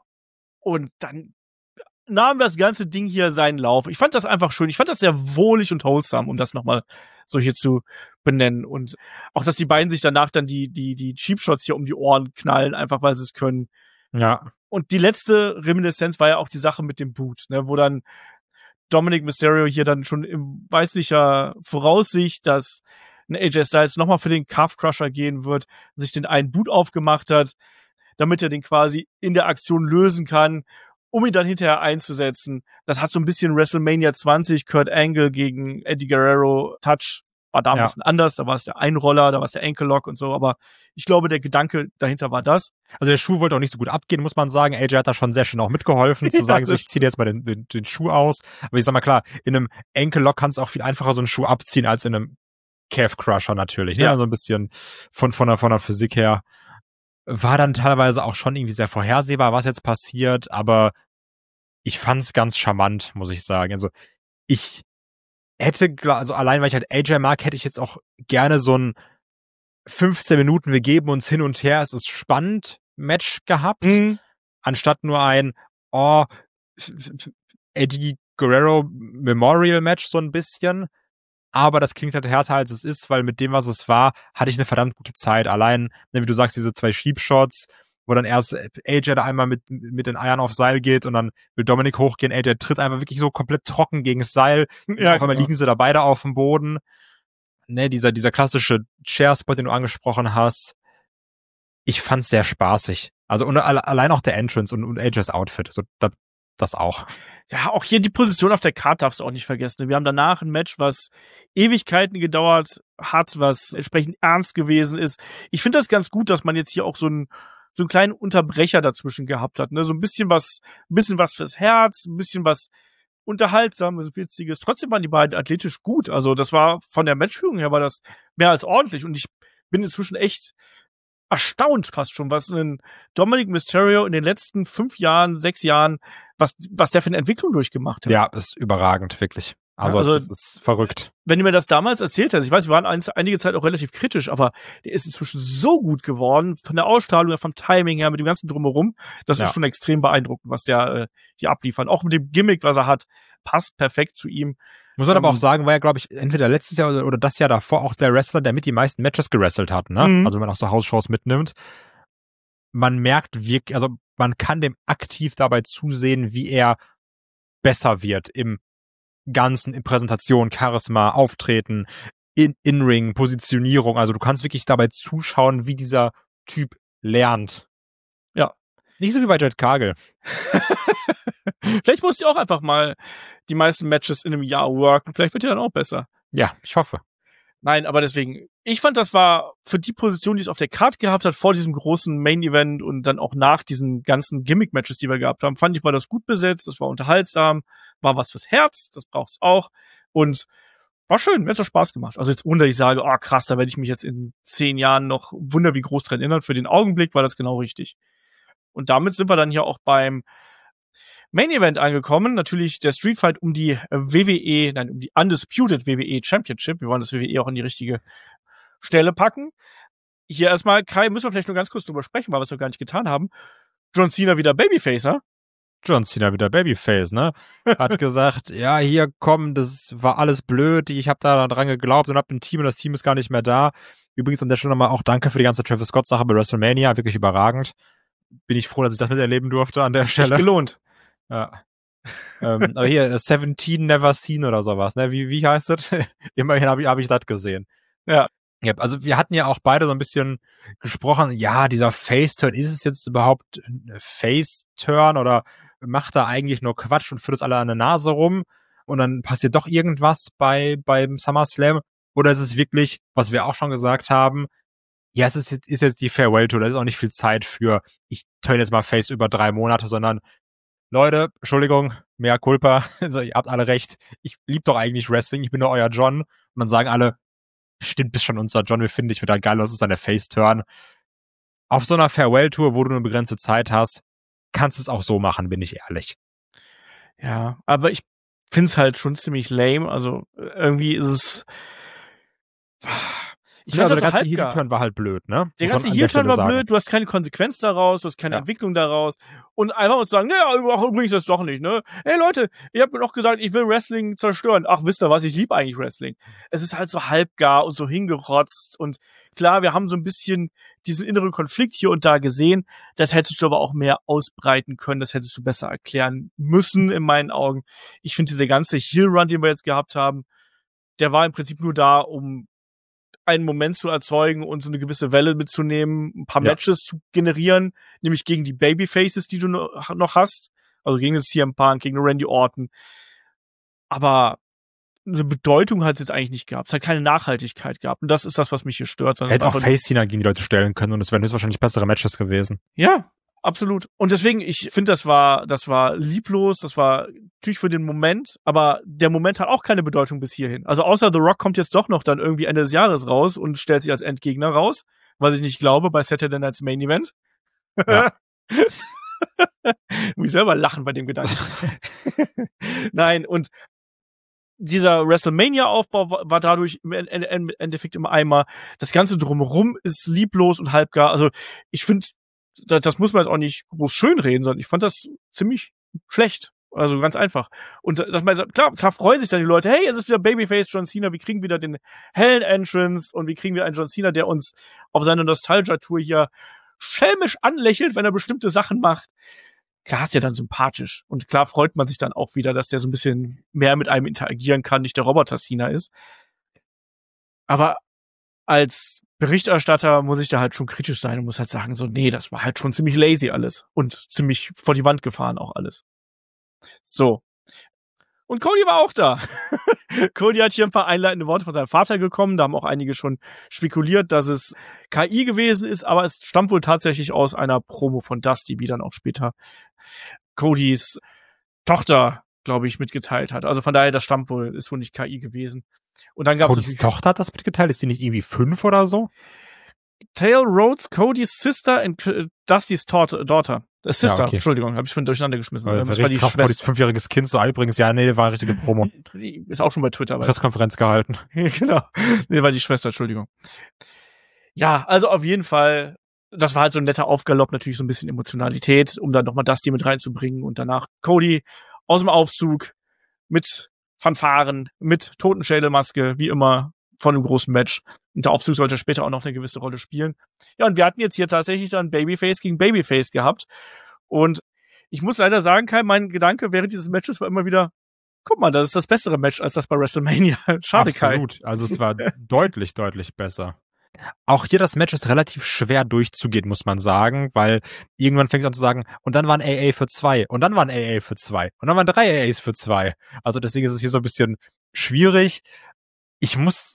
und dann nahm das ganze Ding hier seinen Lauf. Ich fand das einfach schön. Ich fand das sehr wohlig und wholesome, um das nochmal so hier zu benennen. Und auch, dass die beiden sich danach dann die Cheap Shots hier um die Ohren knallen, einfach weil sie es können. Ja. Und die letzte Reminiszenz war ja auch die Sache mit dem Boot, ne, wo dann Dominic Mysterio hier dann schon in weißlicher Voraussicht, dass ein AJ Styles nochmal für den Calf Crusher gehen wird, sich den einen Boot aufgemacht hat, damit er den quasi in der Aktion lösen kann, um ihn dann hinterher einzusetzen. Das hat so ein bisschen WrestleMania 20, Kurt Angle gegen Eddie Guerrero Touch. War da ein bisschen anders, da war es der Einroller, da war es der Ankle Lock und so, aber ich glaube, der Gedanke dahinter war das. Also der Schuh wollte auch nicht so gut abgehen, muss man sagen. AJ hat da schon sehr schön auch mitgeholfen, zu sagen, so, ich ziehe jetzt mal den Schuh aus. Aber ich sag mal klar, in einem Ankle Lock kannst du auch viel einfacher so einen Schuh abziehen, als in einem Calf Crusher natürlich. Ne? Also ein bisschen von der Physik her. War dann teilweise auch schon irgendwie sehr vorhersehbar, was jetzt passiert, aber ich fand's ganz charmant, muss ich sagen. Also ich hätte, also allein weil ich halt AJ mag, hätte ich jetzt auch gerne so ein 15 Minuten, wir geben uns hin und her, es ist spannend Match gehabt, anstatt nur ein Eddie Guerrero Memorial Match so ein bisschen. Aber das klingt halt härter, als es ist, weil mit dem, was es war, hatte ich eine verdammt gute Zeit. Allein, wie du sagst, diese 2 Sheep-Shots, wo dann erst AJ da einmal mit den Eiern aufs Seil geht und dann will Dominic hochgehen. AJ tritt einfach wirklich so komplett trocken gegen das Seil. Ja, auf einmal liegen sie da beide auf dem Boden. Ne, dieser klassische Chair-Spot, den du angesprochen hast. Ich fand's sehr spaßig. Also und allein auch der Entrance und AJs Outfit, also das auch. Ja, auch hier die Position auf der Karte darfst du auch nicht vergessen. Wir haben danach ein Match, was Ewigkeiten gedauert hat, was entsprechend ernst gewesen ist. Ich finde das ganz gut, dass man jetzt hier auch so einen kleinen Unterbrecher dazwischen gehabt hat, ne? So ein bisschen was fürs Herz, ein bisschen was Unterhaltsames, Witziges. Trotzdem waren die beiden athletisch gut. Also das war von der Matchführung her war das mehr als ordentlich. Und ich bin inzwischen echt erstaunt fast schon, was ein Dominic Mysterio in den letzten 5 Jahren, 6 Jahren, was der für eine Entwicklung durchgemacht hat. Ja, ist überragend, wirklich. Also das ist verrückt. Wenn du mir das damals erzählt hast, ich weiß, wir waren einige Zeit auch relativ kritisch, aber der ist inzwischen so gut geworden, von der Ausstrahlung, vom Timing her, mit dem ganzen Drumherum, das ist schon extrem beeindruckend, was der hier abliefert. Auch mit dem Gimmick, was er hat, passt perfekt zu ihm. Muss man aber auch sagen, war ja, glaube ich, entweder letztes Jahr oder das Jahr davor auch der Wrestler, der mit die meisten Matches gewrestelt hat, ne? Also wenn man auch so Hausshows mitnimmt. Man merkt wirklich, also man kann dem aktiv dabei zusehen, wie er besser wird im Ganzen, in Präsentation, Charisma, Auftreten, In-Ring, Positionierung. Also du kannst wirklich dabei zuschauen, wie dieser Typ lernt. Ja. Nicht so wie bei Jet Cargill. Vielleicht musst du auch einfach mal die meisten Matches in einem Jahr worken. Vielleicht wird dir dann auch besser. Ja, ich hoffe. Nein, aber deswegen, ich fand, das war für die Position, die es auf der Card gehabt hat, vor diesem großen Main-Event und dann auch nach diesen ganzen Gimmick-Matches, die wir gehabt haben, fand ich, war das gut besetzt, das war unterhaltsam, war was fürs Herz, das braucht's auch und war schön, mir hat's auch Spaß gemacht. Also jetzt ohne, dass ich sage, oh krass, da werde ich mich jetzt in 10 Jahren noch wunder wie groß dran erinnern. Für den Augenblick war das genau richtig. Und damit sind wir dann hier auch beim Main Event angekommen, natürlich der Street Fight um die um die Undisputed WWE Championship. Wir wollen das WWE auch in die richtige Stelle packen. Hier erstmal, Kai, müssen wir vielleicht nur ganz kurz drüber sprechen, weil wir es noch gar nicht getan haben. John Cena wieder Babyface, ha? John Cena wieder Babyface, ne? Hat gesagt, ja, hier komm, das war alles blöd, ich habe da dran geglaubt und hab ein Team und das Team ist gar nicht mehr da. Übrigens an der Stelle nochmal auch danke für die ganze Travis Scott-Sache bei WrestleMania, wirklich überragend. Bin ich froh, dass ich das miterleben durfte an der Stelle. Gelohnt. Ja. Aber hier, 17 Never Seen oder sowas, ne? Wie heißt das? Immerhin hab ich das gesehen. Ja. Ja, also wir hatten ja auch beide so ein bisschen gesprochen, ja, dieser Face-Turn, ist es jetzt überhaupt ein Face-Turn oder macht er eigentlich nur Quatsch und führt es alle an der Nase rum und dann passiert doch irgendwas beim SummerSlam? Oder ist es wirklich, was wir auch schon gesagt haben, ja, es ist jetzt die Farewell-Tour, da ist auch nicht viel Zeit für, ich turn jetzt mal Face über 3 Monate, sondern Leute, Entschuldigung, mea culpa, also ihr habt alle recht, ich lieb doch eigentlich Wrestling, ich bin nur euer John. Und dann sagen alle, stimmt, bist schon unser John, wir finden dich wieder geil, das ist deine Face-Turn. Auf so einer Farewell-Tour, wo du eine begrenzte Zeit hast, kannst du es auch so machen, bin ich ehrlich. Ja, aber ich find's halt schon ziemlich lame, also irgendwie ist es... Ich finde, der ganze Heel-Turn war halt blöd, ne? Der ganze Heel-Turn war blöd, du hast keine Konsequenz daraus, du hast keine Entwicklung daraus. Und einfach uns sagen, naja, übrigens das doch nicht, ne? Hey Leute, ihr habt mir doch gesagt, ich will Wrestling zerstören. Ach, wisst ihr was, ich liebe eigentlich Wrestling. Es ist halt so halbgar und so hingerotzt. Und klar, wir haben so ein bisschen diesen inneren Konflikt hier und da gesehen. Das hättest du aber auch mehr ausbreiten können, das hättest du besser erklären müssen, in meinen Augen. Ich finde, dieser ganze Heel-Run, den wir jetzt gehabt haben, der war im Prinzip nur da, um einen Moment zu erzeugen und so eine gewisse Welle mitzunehmen, ein paar Matches zu generieren, nämlich gegen die Babyfaces, die du noch hast, also gegen den CM Punk, gegen den Randy Orton. Aber eine Bedeutung hat es jetzt eigentlich nicht gehabt. Es hat keine Nachhaltigkeit gehabt. Und das ist das, was mich hier stört. Hätte auch Face-Cena gegen die Leute stellen können und es wären höchstwahrscheinlich bessere Matches gewesen. Ja, absolut. Und deswegen, ich finde, das war lieblos, das war natürlich für den Moment, aber der Moment hat auch keine Bedeutung bis hierhin. Also außer The Rock kommt jetzt doch noch dann irgendwie Ende des Jahres raus und stellt sich als Endgegner raus, was ich nicht glaube, bei Saturday Night's Main Event. Ja. Muss ich selber lachen bei dem Gedanken. Nein, und dieser WrestleMania-Aufbau war dadurch im Endeffekt im Eimer. Das Ganze drumherum ist lieblos und halbgar. Also ich finde, das muss man jetzt auch nicht groß schönreden, sondern ich fand das ziemlich schlecht. Also ganz einfach. Und klar freuen sich dann die Leute, hey, es ist wieder Babyface John Cena, wir kriegen wieder den hellen Entrance und wir kriegen wieder einen John Cena, der uns auf seiner Nostalgia-Tour hier schelmisch anlächelt, wenn er bestimmte Sachen macht. Klar ist ja dann sympathisch. Und klar freut man sich dann auch wieder, dass der so ein bisschen mehr mit einem interagieren kann, nicht der Roboter Cena ist. Aber als Berichterstatter muss ich da halt schon kritisch sein und muss halt sagen, so, nee, das war halt schon ziemlich lazy alles und ziemlich vor die Wand gefahren auch alles. So. Und Cody war auch da. Cody hat hier ein paar einleitende Worte von seinem Vater bekommen. Da haben auch einige schon spekuliert, dass es KI gewesen ist, aber es stammt wohl tatsächlich aus einer Promo von Dusty, wie dann auch später Codys Tochter, glaube ich, mitgeteilt hat. Also von daher, das stammt wohl, ist wohl nicht KI gewesen. Und dann gab es Codys Tochter hat das mitgeteilt? Ist die nicht irgendwie 5 oder so? Tail Rhodes, Codys Sister and Dustys Daughter. Sister, Ja, okay. Entschuldigung, habe ich vorhin durcheinander geschmissen. Das war die krass, Codys 5-jähriges Kind so übrigens. Ja, nee, war eine richtige Promo. Die ist auch schon bei Twitter. Pressekonferenz gehalten. Genau. Nee, war die Schwester, Entschuldigung. Ja, also auf jeden Fall, das war halt so ein netter Aufgalopp, natürlich so ein bisschen Emotionalität, um dann nochmal Dusty mit reinzubringen und danach Cody aus dem Aufzug mit Fanfaren, mit Totenschädelmaske, wie immer, von einem großen Match. Und der Aufzug sollte später auch noch eine gewisse Rolle spielen. Ja, und wir hatten jetzt hier tatsächlich dann Babyface gegen Babyface gehabt. Und ich muss leider sagen, Kai, mein Gedanke während dieses Matches war immer wieder, guck mal, das ist das bessere Match als das bei WrestleMania. Schade, Kai. Absolut. Also es war deutlich, deutlich besser. Auch hier das Match ist relativ schwer durchzugehen, muss man sagen, weil irgendwann fängt es an zu sagen, und dann waren AA für 2, und dann waren AA für 2, und dann waren 3 AAs für 2. Also deswegen ist es hier so ein bisschen schwierig. Ich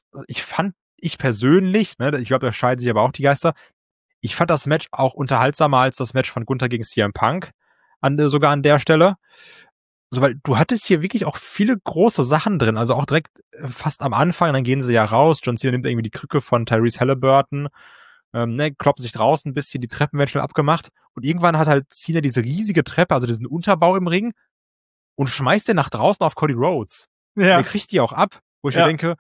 persönlich, ne, ich glaube, da scheiden sich aber auch die Geister, ich fand das Match auch unterhaltsamer als das Match von Gunther gegen CM Punk, sogar an der Stelle. Also, weil du hattest hier wirklich auch viele große Sachen drin, also auch direkt fast am Anfang, dann gehen sie ja raus, John Cena nimmt irgendwie die Krücke von Tyrese Halliburton, kloppen sich draußen ein bisschen, die Treppen werden schnell abgemacht und irgendwann hat halt Cena diese riesige Treppe, also diesen Unterbau im Ring und schmeißt den nach draußen auf Cody Rhodes. Ja. Der kriegt die auch ab, wo ich mir denke,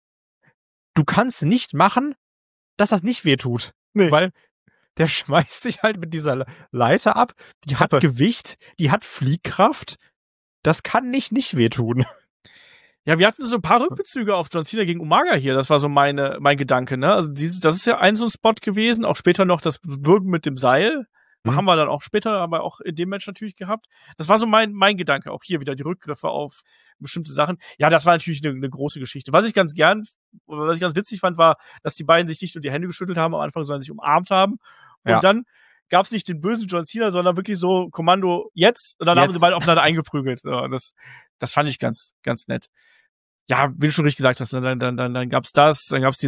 du kannst nicht machen, dass das nicht wehtut. Nee. Weil der schmeißt sich halt mit dieser Leiter ab, die hat Gewicht, die hat Fliehkraft, das kann nicht wehtun. Ja, wir hatten so ein paar Rückbezüge auf John Cena gegen Umaga hier, das war so mein Gedanke, ne? Also das ist ja so ein Spot gewesen, auch später noch das Würgen mit dem Seil. Haben wir dann auch später, aber auch in dem Match natürlich gehabt. Das war so mein Gedanke. Auch hier wieder die Rückgriffe auf bestimmte Sachen. Ja, das war natürlich eine große Geschichte. Was ich ganz witzig fand, war, dass die beiden sich nicht nur die Hände geschüttelt haben am Anfang, sondern sich umarmt haben. Und dann gab es nicht den bösen John Cena, sondern wirklich so Kommando jetzt. Und dann haben sie beide aufeinander eingeprügelt. Ja, das fand ich ganz, ganz nett. Ja, wie du schon richtig gesagt hast, dann gab's das, dann gab's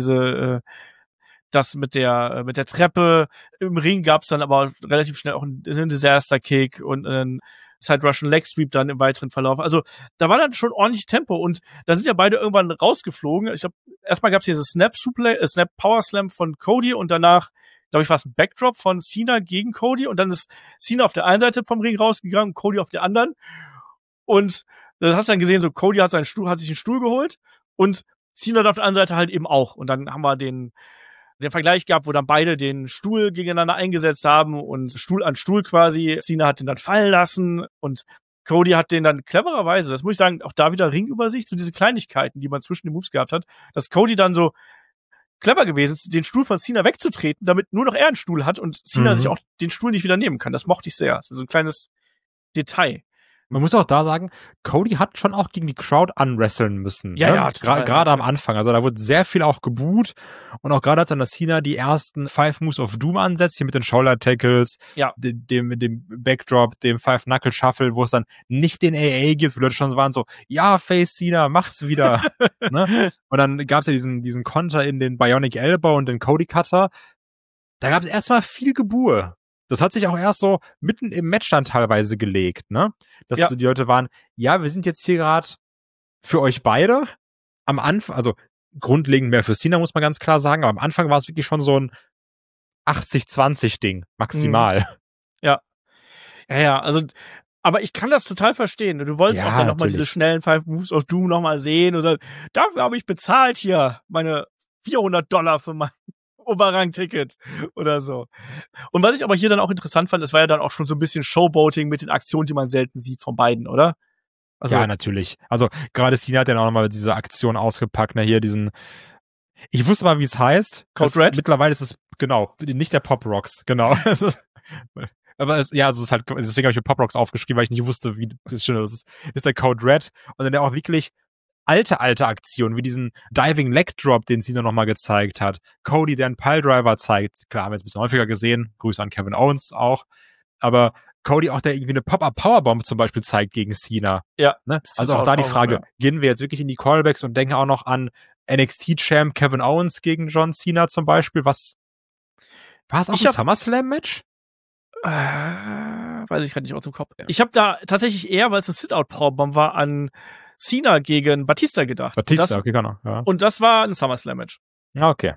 das mit der Treppe. Im Ring gab's dann aber relativ schnell auch einen Disaster-Kick und einen Side-Russian Leg Sweep dann im weiteren Verlauf. Also da war dann schon ordentlich Tempo und da sind ja beide irgendwann rausgeflogen. Ich glaube, erstmal gab's hier dieses Snap Power Slam von Cody und danach, glaube ich, war es ein Backdrop von Cena gegen Cody und dann ist Cena auf der einen Seite vom Ring rausgegangen und Cody auf der anderen. Und dann hast du dann gesehen, so Cody hat sich einen Stuhl geholt und Cena auf der anderen Seite halt eben auch. Und dann haben wir den Vergleich gehabt, wo dann beide den Stuhl gegeneinander eingesetzt haben und Stuhl an Stuhl quasi. Cena hat den dann fallen lassen und Cody hat den dann clevererweise, das muss ich sagen, auch da wieder Ringübersicht, so diese Kleinigkeiten, die man zwischen den Moves gehabt hat, dass Cody dann so clever gewesen ist, den Stuhl von Cena wegzutreten, damit nur noch er einen Stuhl hat und Cena sich auch den Stuhl nicht wieder nehmen kann. Das mochte ich sehr. Das ist so ein kleines Detail. Man muss auch da sagen, Cody hat schon auch gegen die Crowd anwresteln müssen. Ja, ne? ja. Gerade am Anfang. Also da wurde sehr viel auch geboot. Und auch gerade als dann Cena die ersten 5 Moves of Doom ansetzt, hier mit den Shoulder Tackles, dem Backdrop, dem 5-Knuckle Shuffle, wo es dann nicht den AA gibt, wo Leute schon waren so, ja, Face Cena, mach's wieder. Ne? Und dann gab's ja diesen Konter in den Bionic Elbow und den Cody Cutter. Da gab's erstmal viel Gebur. Das hat sich auch erst so mitten im Match dann teilweise gelegt, ne? Dass so die Leute waren, ja, wir sind jetzt hier gerade für euch beide am Anfang, also grundlegend mehr für Cena, muss man ganz klar sagen, aber am Anfang war es wirklich schon so ein 80-20-Ding, maximal. Ja, also, aber ich kann das total verstehen. Du wolltest auch dann nochmal diese schnellen 5 Moves of Doom nochmal sehen oder dafür habe ich bezahlt hier meine $400 für mein Oberrang-Ticket oder so. Und was ich aber hier dann auch interessant fand, es war ja dann auch schon so ein bisschen Showboating mit den Aktionen, die man selten sieht von beiden, oder? Also, ja, natürlich. Also gerade Cena hat dann auch nochmal diese Aktion ausgepackt, ne, hier ich wusste mal, wie es heißt. Code Red? Mittlerweile ist es, genau, nicht der Pop Rocks, genau. Aber deswegen habe ich mir Pop Rocks aufgeschrieben, weil ich nicht wusste, wie das ist der Code Red. Und dann der auch wirklich alte Aktionen, wie diesen Diving Leg Drop, den Cena nochmal gezeigt hat. Cody, der einen Piledriver zeigt. Klar, haben wir jetzt ein bisschen häufiger gesehen. Grüße an Kevin Owens auch. Aber Cody auch, der irgendwie eine Pop-Up Powerbomb zum Beispiel zeigt gegen Cena. Ja. Ne? Also auch da die Frage, ja. Gehen wir jetzt wirklich in die Callbacks und denken auch noch an NXT-Champ Kevin Owens gegen John Cena zum Beispiel? War es auch ein SummerSlam-Match? Weiß ich gerade nicht aus dem Kopf. Ich habe da tatsächlich eher, weil es ein Sit-Out-Powerbomb war, an Cena gegen Batista gedacht. Okay, genau. Ja. Und das war ein SummerSlam-Match. Ja, okay.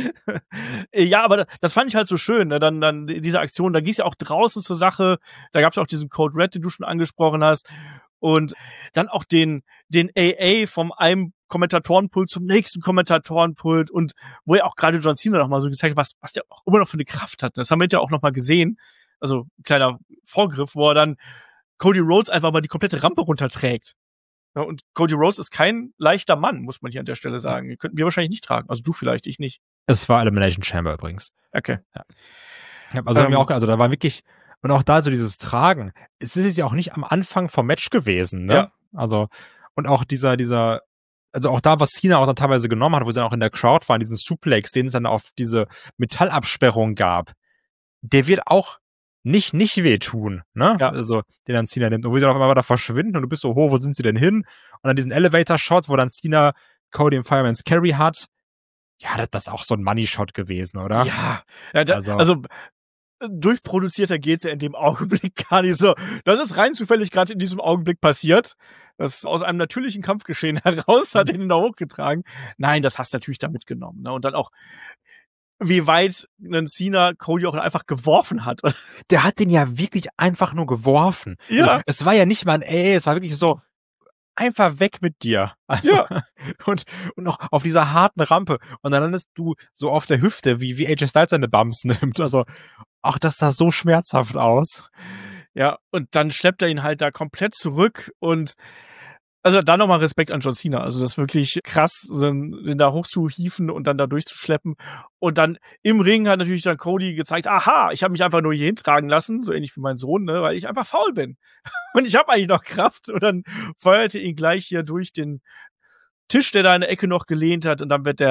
Ja, aber das fand ich halt so schön, ne? Dann diese Aktion, da ging es ja auch draußen zur Sache, da gab es auch diesen Code Red, den du schon angesprochen hast, und dann auch den AA vom einem Kommentatorenpult zum nächsten Kommentatorenpult, und wo ja auch gerade John Cena nochmal so gezeigt hat, was der auch immer noch für eine Kraft hat. Das haben wir ja auch nochmal gesehen, also ein kleiner Vorgriff, wo er dann Cody Rhodes einfach mal die komplette Rampe runterträgt. Ja, und Cody Rhodes ist kein leichter Mann, muss man hier an der Stelle sagen. Den könnten wir wahrscheinlich nicht tragen. Also du vielleicht, ich nicht. Es war Elimination Chamber übrigens. Okay. Ja. Also da war wirklich, und auch da so dieses Tragen. Es ist ja auch nicht am Anfang vom Match gewesen, ne? Ja. Also, und auch dieser, also auch da, was Cena auch dann teilweise genommen hat, wo sie dann auch in der Crowd waren, diesen Suplex, den es dann auf diese Metallabsperrung gab, der wird auch nicht wehtun, ne? Ja. Also, den dann Cena nimmt. Und wo sie dann auf einmal da verschwinden und du bist so, wo sind sie denn hin? Und dann diesen Elevator-Shot, wo dann Cena Cody im Fireman's Carry hat. Ja, das ist auch so ein Money-Shot gewesen, oder? Ja. Also durchproduzierter geht's ja in dem Augenblick gar nicht so. Das ist rein zufällig gerade in diesem Augenblick passiert. Das ist aus einem natürlichen Kampfgeschehen heraus, hat ihn da hochgetragen. Nein, das hast du natürlich da mitgenommen, ne? Und dann auch, wie weit ein Cena Cody auch einfach geworfen hat. Der hat den ja wirklich einfach nur geworfen. Ja. Also, es war ja nicht mal es war wirklich so, einfach weg mit dir. Also, ja. Und noch auf dieser harten Rampe. Und dann landest du so auf der Hüfte, wie AJ Styles seine Bumps nimmt. Also, auch das sah so schmerzhaft aus. Ja, und dann schleppt er ihn halt da komplett zurück, und also dann nochmal Respekt an John Cena. Also das ist wirklich krass, den da hochzuhieven und dann da durchzuschleppen. Und dann im Ring hat natürlich dann Cody gezeigt, aha, ich habe mich einfach nur hier hintragen lassen, so ähnlich wie mein Sohn, ne, weil ich einfach faul bin. Und ich habe eigentlich noch Kraft. Und dann feuerte ihn gleich hier durch den Tisch, der da in der Ecke noch gelehnt hat. Und dann wird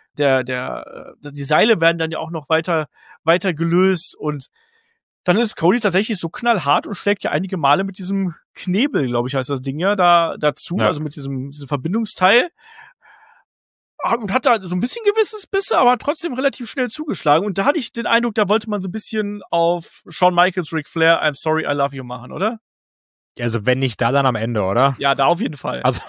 die Seile werden dann ja auch noch weiter gelöst, und dann ist Cody tatsächlich so knallhart und schlägt ja einige Male mit diesem Knebel, glaube ich, heißt das Ding ja, dazu, ja. Also mit diesem Verbindungsteil. Und hat da so ein bisschen Gewissensbisse, aber trotzdem relativ schnell zugeschlagen. Und da hatte ich den Eindruck, da wollte man so ein bisschen auf Shawn Michaels, Ric Flair, I'm sorry, I love you machen, oder? Also wenn nicht da, dann am Ende, oder? Ja, da auf jeden Fall. Also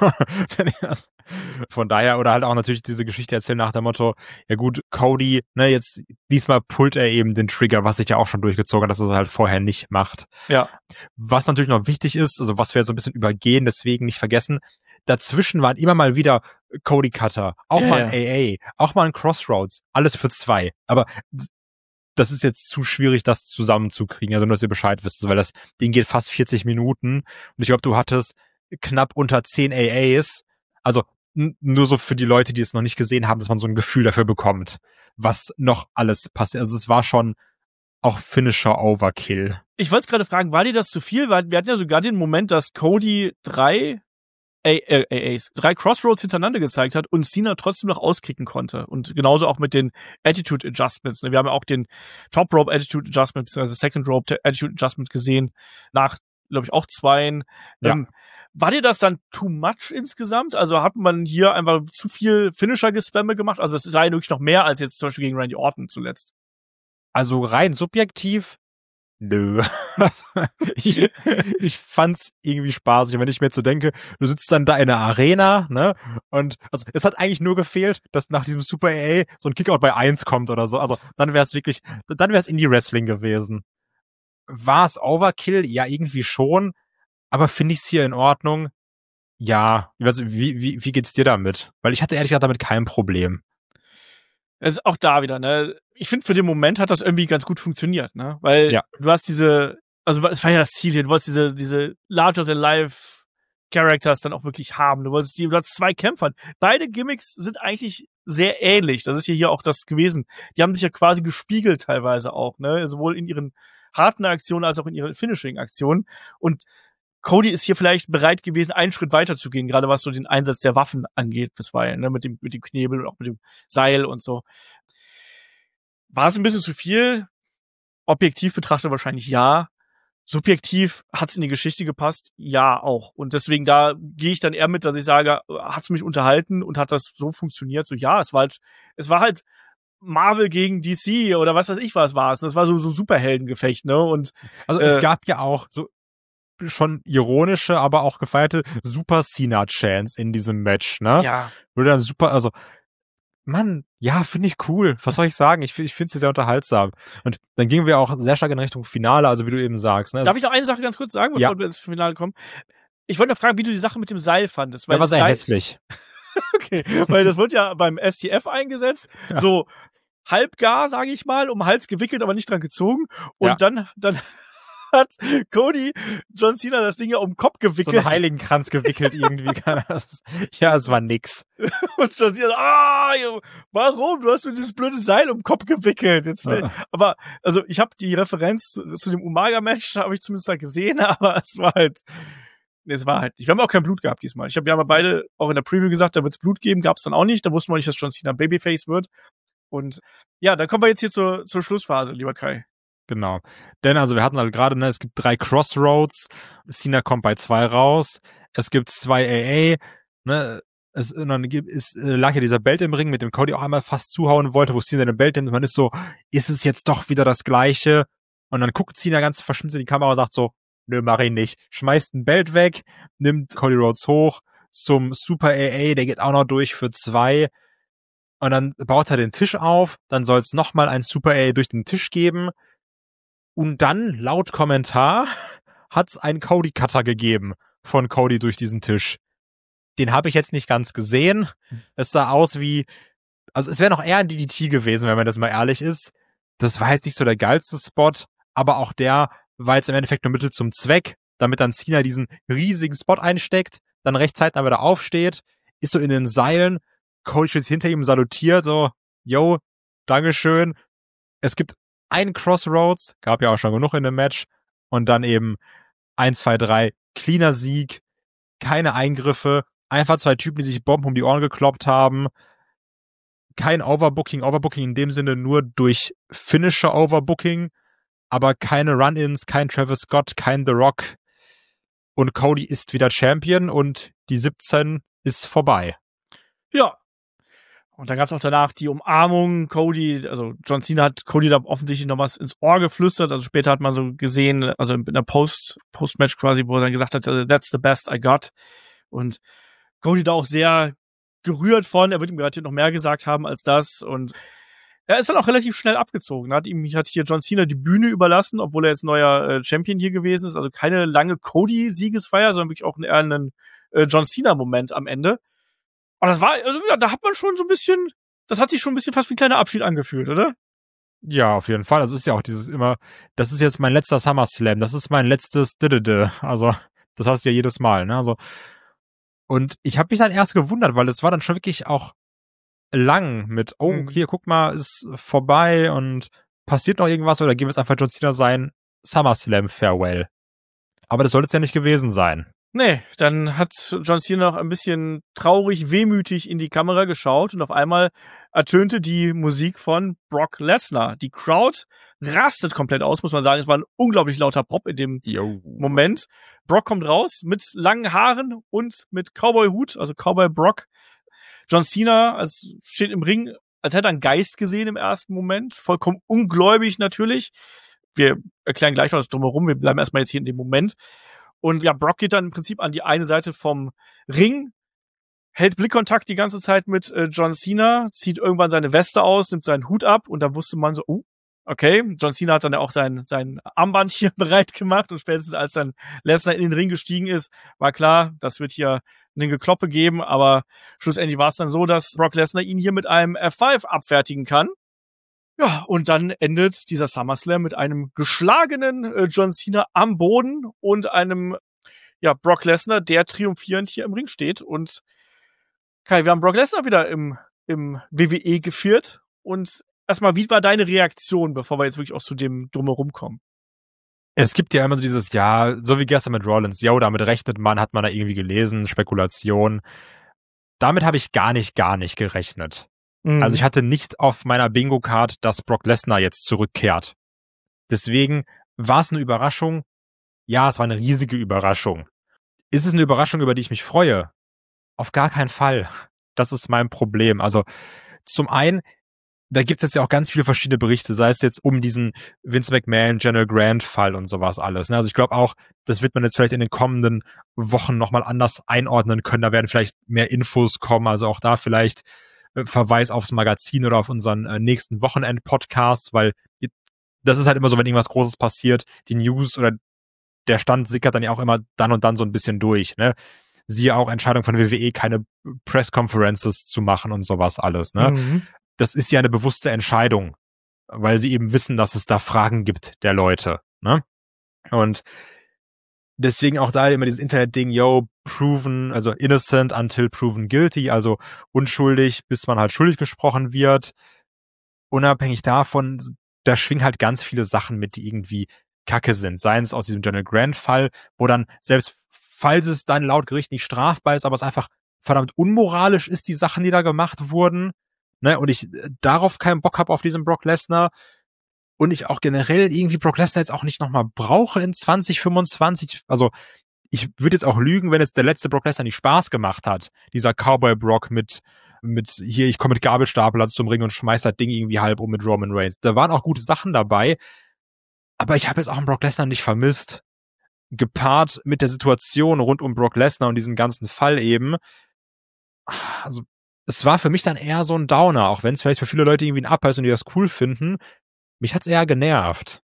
von daher, oder halt auch natürlich diese Geschichte erzählen nach dem Motto, ja gut, Cody, ne, jetzt diesmal pullt er eben den Trigger, was sich ja auch schon durchgezogen hat, dass er es halt vorher nicht macht. Ja. Was natürlich noch wichtig ist, also was wir jetzt so ein bisschen übergehen, deswegen nicht vergessen, dazwischen waren immer mal wieder Cody Cutter, auch mal ein AA, auch mal ein Crossroads, alles für 2. Aber das ist jetzt zu schwierig, das zusammenzukriegen, also nur, dass ihr Bescheid wisst, weil das Ding geht fast 40 Minuten und ich glaube, du hattest knapp unter 10 AAs, also nur so für die Leute, die es noch nicht gesehen haben, dass man so ein Gefühl dafür bekommt, was noch alles passiert. Also es war schon auch Finisher Overkill. Ich wollte gerade fragen, war dir das zu viel? Wir hatten ja sogar den Moment, dass Cody 3 Crossroads hintereinander gezeigt hat und Cena trotzdem noch auskicken konnte. Und genauso auch mit den Attitude Adjustments. Wir haben ja auch den Top Rope Attitude Adjustment bzw. Second Rope Attitude Adjustment gesehen. Nach, glaube ich, auch 2. Ja. War dir das dann too much insgesamt? Also hat man hier einfach zu viel Finisher-Gespamme gemacht? Also es ist ja wirklich noch mehr als jetzt zum Beispiel gegen Randy Orton zuletzt. Also rein subjektiv, nö. ich fand's irgendwie spaßig. Wenn ich mir jetzt so denke, du sitzt dann da in der Arena, ne? Und also es hat eigentlich nur gefehlt, dass nach diesem Super AA so ein Kickout bei 1 kommt oder so. Also dann wär's Indie-Wrestling gewesen. War es Overkill? Ja, irgendwie schon. Aber finde ich's hier in Ordnung? Ja. Wie geht's dir damit? Weil ich hatte ehrlich gesagt damit kein Problem. Es ist auch da wieder, ne? Ich finde, für den Moment hat das irgendwie ganz gut funktioniert, ne? Weil du hast es war ja das Ziel hier, du wolltest diese larger-than-life Characters dann auch wirklich haben. Du hast 2 Kämpfer. Beide Gimmicks sind eigentlich sehr ähnlich. Das ist hier auch das gewesen. Die haben sich ja quasi gespiegelt teilweise auch, ne? Sowohl in ihren harten Aktionen als auch in ihren Finishing-Aktionen. Und Cody ist hier vielleicht bereit gewesen, einen Schritt weiter zu gehen, gerade was so den Einsatz der Waffen angeht bisweilen, ne, mit dem Knebel und auch mit dem Seil und so. War es ein bisschen zu viel? Objektiv betrachtet wahrscheinlich ja. Subjektiv hat's in die Geschichte gepasst? Ja, auch. Und deswegen da gehe ich dann eher mit, dass ich sage, hat's mich unterhalten und hat das so funktioniert? So, ja, es war halt Marvel gegen DC oder was weiß ich was war es. Das war so Superheldengefecht, ne? Und also es gab ja auch so schon ironische, aber auch gefeierte Super Cena-Chants in diesem Match, ne? Ja. Wurde dann super, also Mann, ja, finde ich cool. Was soll ich sagen? Ich finde sie sehr unterhaltsam. Und dann gingen wir auch sehr stark in Richtung Finale, also wie du eben sagst. Ne? Darf ich noch eine Sache ganz kurz sagen, bevor wir ins Finale kommen? Ich wollte noch fragen, wie du die Sache mit dem Seil fandest. Weil war sehr hässlich. Okay, weil das wird ja beim STF eingesetzt, so halbgar, sage ich mal, um den Hals gewickelt, aber nicht dran gezogen. Und dann hat Cody John Cena das Ding ja um den Kopf gewickelt. So einen Heiligenkranz gewickelt irgendwie. Ja, es war nix. Und John Cena, warum? Du hast mir dieses blöde Seil um den Kopf gewickelt. Jetzt, aber, also ich habe die Referenz zu dem Umaga-Match, habe ich zumindest da gesehen, aber es war halt nicht. Wir haben auch kein Blut gehabt diesmal. Wir haben ja beide auch in der Preview gesagt, da wird es Blut geben, gab es dann auch nicht. Da wussten wir nicht, dass John Cena Babyface wird. Und ja, dann kommen wir jetzt hier zur Schlussphase, lieber Kai. Genau. Denn also wir hatten halt gerade, es gibt 3 Crossroads, Cena kommt bei 2 raus, es gibt 2 AA, ne, und dann lag ja dieser Belt im Ring, mit dem Cody auch einmal fast zuhauen wollte, wo Cena den Belt nimmt, und man ist so, ist es jetzt doch wieder das Gleiche? Und dann guckt Cena ganz verschmitzt in die Kamera und sagt so, nö, mach ich nicht. Schmeißt ein Belt weg, nimmt Cody Rhodes hoch zum Super AA, der geht auch noch durch für 2. Und dann baut er den Tisch auf, dann soll es nochmal ein Super AA durch den Tisch geben. Und dann, laut Kommentar, hat's einen Cody-Cutter gegeben von Cody durch diesen Tisch. Den habe ich jetzt nicht ganz gesehen. Es sah aus wie, also es wäre noch eher ein DDT gewesen, wenn man das mal ehrlich ist. Das war jetzt nicht so der geilste Spot, aber auch der war jetzt im Endeffekt nur Mittel zum Zweck, damit dann Cena diesen riesigen Spot einsteckt, dann recht zeitnah wieder aufsteht, ist so in den Seilen, Cody steht hinter ihm, salutiert, so, yo, Dankeschön. Es gibt ein Crossroads, gab ja auch schon genug in dem Match, und dann eben 1, 2, 3, cleaner Sieg, keine Eingriffe, einfach 2 Typen, die sich Bomben um die Ohren gekloppt haben, kein Overbooking in dem Sinne nur durch Finisher Overbooking, aber keine Run-Ins, kein Travis Scott, kein The Rock, und Cody ist wieder Champion und die 17 ist vorbei. Ja. Und dann gab's auch danach die Umarmung. Cody, also John Cena hat Cody da offensichtlich noch was ins Ohr geflüstert. Also später hat man so gesehen, also in der Post-Match quasi, wo er dann gesagt hat, that's the best I got. Und Cody da auch sehr gerührt von. Er wird ihm gerade noch mehr gesagt haben als das. Und er ist dann auch relativ schnell abgezogen. Hat hier John Cena die Bühne überlassen, obwohl er jetzt neuer Champion hier gewesen ist. Also keine lange Cody-Siegesfeier, sondern wirklich auch eher einen John Cena-Moment am Ende. Und das war, also, ja, da hat man schon so ein bisschen, das hat sich schon ein bisschen fast wie ein kleiner Abschied angefühlt, oder? Ja, auf jeden Fall. Also ist ja auch dieses immer, das ist jetzt mein letzter SummerSlam, das ist mein letztes Also, das heißt ja jedes Mal, ne? Also, und ich habe mich dann erst gewundert, weil es war dann schon wirklich auch lang mit, hier, guck mal, ist vorbei und passiert noch irgendwas, oder geben wir jetzt einfach John Cena sein SummerSlam Farewell. Aber das soll es ja nicht gewesen sein. Nee, dann hat John Cena noch ein bisschen traurig, wehmütig in die Kamera geschaut und auf einmal ertönte die Musik von Brock Lesnar. Die Crowd rastet komplett aus, muss man sagen. Es war ein unglaublich lauter Pop in dem Moment. Brock kommt raus mit langen Haaren und mit Cowboy-Hut, also Cowboy Brock. John Cena steht im Ring, als hätte er einen Geist gesehen im ersten Moment. Vollkommen ungläubig natürlich. Wir erklären gleich noch das Drumherum. Wir bleiben erstmal jetzt hier in dem Moment. Und ja, Brock geht dann im Prinzip an die eine Seite vom Ring, hält Blickkontakt die ganze Zeit mit John Cena, zieht irgendwann seine Weste aus, nimmt seinen Hut ab, und da wusste man so, okay, John Cena hat dann ja auch sein Armband hier bereit gemacht, und spätestens als dann Lesnar in den Ring gestiegen ist, war klar, das wird hier einen Gekloppe geben, aber schlussendlich war es dann so, dass Brock Lesnar ihn hier mit einem F5 abfertigen kann. Ja, und dann endet dieser SummerSlam mit einem geschlagenen John Cena am Boden und einem Brock Lesnar, der triumphierend hier im Ring steht. Und Kai, wir haben Brock Lesnar wieder im WWE geführt. Und erstmal, wie war deine Reaktion, bevor wir jetzt wirklich auch zu dem Drumherum kommen? Es gibt ja immer so dieses, ja, so wie gestern mit Rollins, damit rechnet man, hat man da irgendwie gelesen, Spekulation. Damit habe ich gar nicht gerechnet. Also ich hatte nicht auf meiner Bingo-Card, dass Brock Lesnar jetzt zurückkehrt. Deswegen war es eine Überraschung. Ja, es war eine riesige Überraschung. Ist es eine Überraschung, über die ich mich freue? Auf gar keinen Fall. Das ist mein Problem. Also zum einen, da gibt es jetzt ja auch ganz viele verschiedene Berichte, sei es jetzt um diesen Vince McMahon, General Grant Fall und sowas alles. Also ich glaube auch, das wird man jetzt vielleicht in den kommenden Wochen nochmal anders einordnen können. Da werden vielleicht mehr Infos kommen, also auch da vielleicht Verweis aufs Magazin oder auf unseren nächsten Wochenend-Podcast, weil das ist halt immer so, wenn irgendwas Großes passiert, die News oder der Stand sickert dann ja auch immer dann und dann so ein bisschen durch, ne? Siehe auch Entscheidung von WWE, keine Press-Conferences zu machen und sowas alles, ne? Das ist ja eine bewusste Entscheidung, weil sie eben wissen, dass es da Fragen gibt der Leute, ne? Und deswegen auch da immer dieses Internet-Ding, proven, also innocent until proven guilty, also unschuldig, bis man halt schuldig gesprochen wird. Unabhängig davon, da schwingen halt ganz viele Sachen mit, die irgendwie Kacke sind. Seien es aus diesem General Grant-Fall, wo dann, selbst falls es dann laut Gericht nicht strafbar ist, aber es einfach verdammt unmoralisch ist, die Sachen, die da gemacht wurden, ne, und ich darauf keinen Bock habe, auf diesen Brock Lesnar, und ich auch generell irgendwie Brock Lesnar jetzt auch nicht nochmal brauche in 2025. Also ich würde jetzt auch lügen, wenn jetzt der letzte Brock Lesnar nicht Spaß gemacht hat. Dieser Cowboy Brock mit hier, ich komme mit Gabelstapler zum Ring und schmeiß das Ding irgendwie halb um mit Roman Reigns. Da waren auch gute Sachen dabei, aber ich habe jetzt auch einen Brock Lesnar nicht vermisst. Gepaart mit der Situation rund um Brock Lesnar und diesen ganzen Fall eben. Also es war für mich dann eher so ein Downer, auch wenn es vielleicht für viele Leute irgendwie ein Up ist und die das cool finden. Mich hat's eher genervt.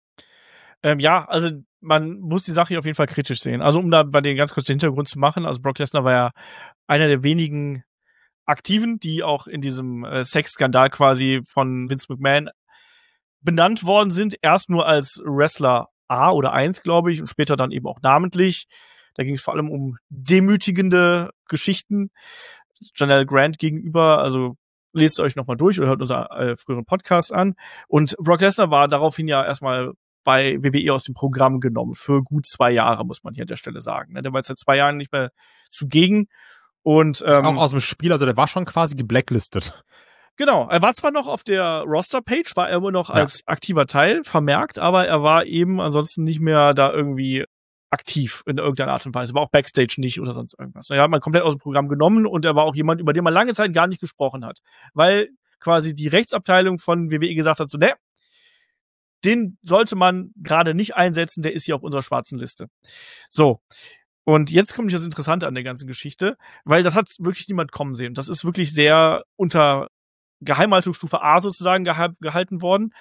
Ja, also man muss die Sache auf jeden Fall kritisch sehen. Also um da bei den ganz kurz den Hintergrund zu machen, also Brock Lesnar war ja einer der wenigen Aktiven, die auch in diesem Sexskandal quasi von Vince McMahon benannt worden sind. Erst nur als Wrestler A oder 1, glaube ich, und später dann eben auch namentlich. Da ging es vor allem um demütigende Geschichten General Grant gegenüber, also lest euch nochmal durch oder hört unser früheren Podcast an. Und Brock Lesnar war daraufhin ja erstmal bei WWE aus dem Programm genommen. Für gut 2 Jahre, muss man hier an der Stelle sagen. Der war jetzt seit 2 Jahren nicht mehr zugegen. Und auch aus dem Spiel, also der war schon quasi geblacklistet. Genau, er war zwar noch auf der Roster-Page, war er immer noch als aktiver Teil vermerkt, aber er war eben ansonsten nicht mehr da irgendwie aktiv in irgendeiner Art und Weise, aber auch Backstage nicht oder sonst irgendwas. Er hat man komplett aus dem Programm genommen und er war auch jemand, über den man lange Zeit gar nicht gesprochen hat, weil quasi die Rechtsabteilung von WWE gesagt hat, so, ne, den sollte man gerade nicht einsetzen, der ist hier auf unserer schwarzen Liste. So. Und jetzt kommt das Interessante an der ganzen Geschichte, weil das hat wirklich niemand kommen sehen. Das ist wirklich sehr unter Geheimhaltungsstufe A sozusagen gehalten worden.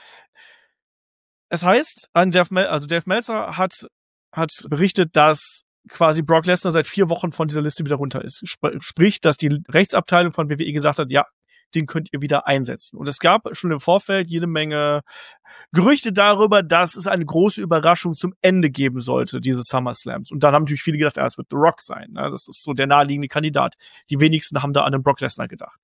Es heißt, Dave Meltzer hat berichtet, dass quasi Brock Lesnar seit 4 Wochen von dieser Liste wieder runter ist. Sprich, dass die Rechtsabteilung von WWE gesagt hat, ja, den könnt ihr wieder einsetzen. Und es gab schon im Vorfeld jede Menge Gerüchte darüber, dass es eine große Überraschung zum Ende geben sollte, dieses SummerSlams. Und dann haben natürlich viele gedacht, es wird The Rock sein. Das ist so der naheliegende Kandidat. Die wenigsten haben da an den Brock Lesnar gedacht.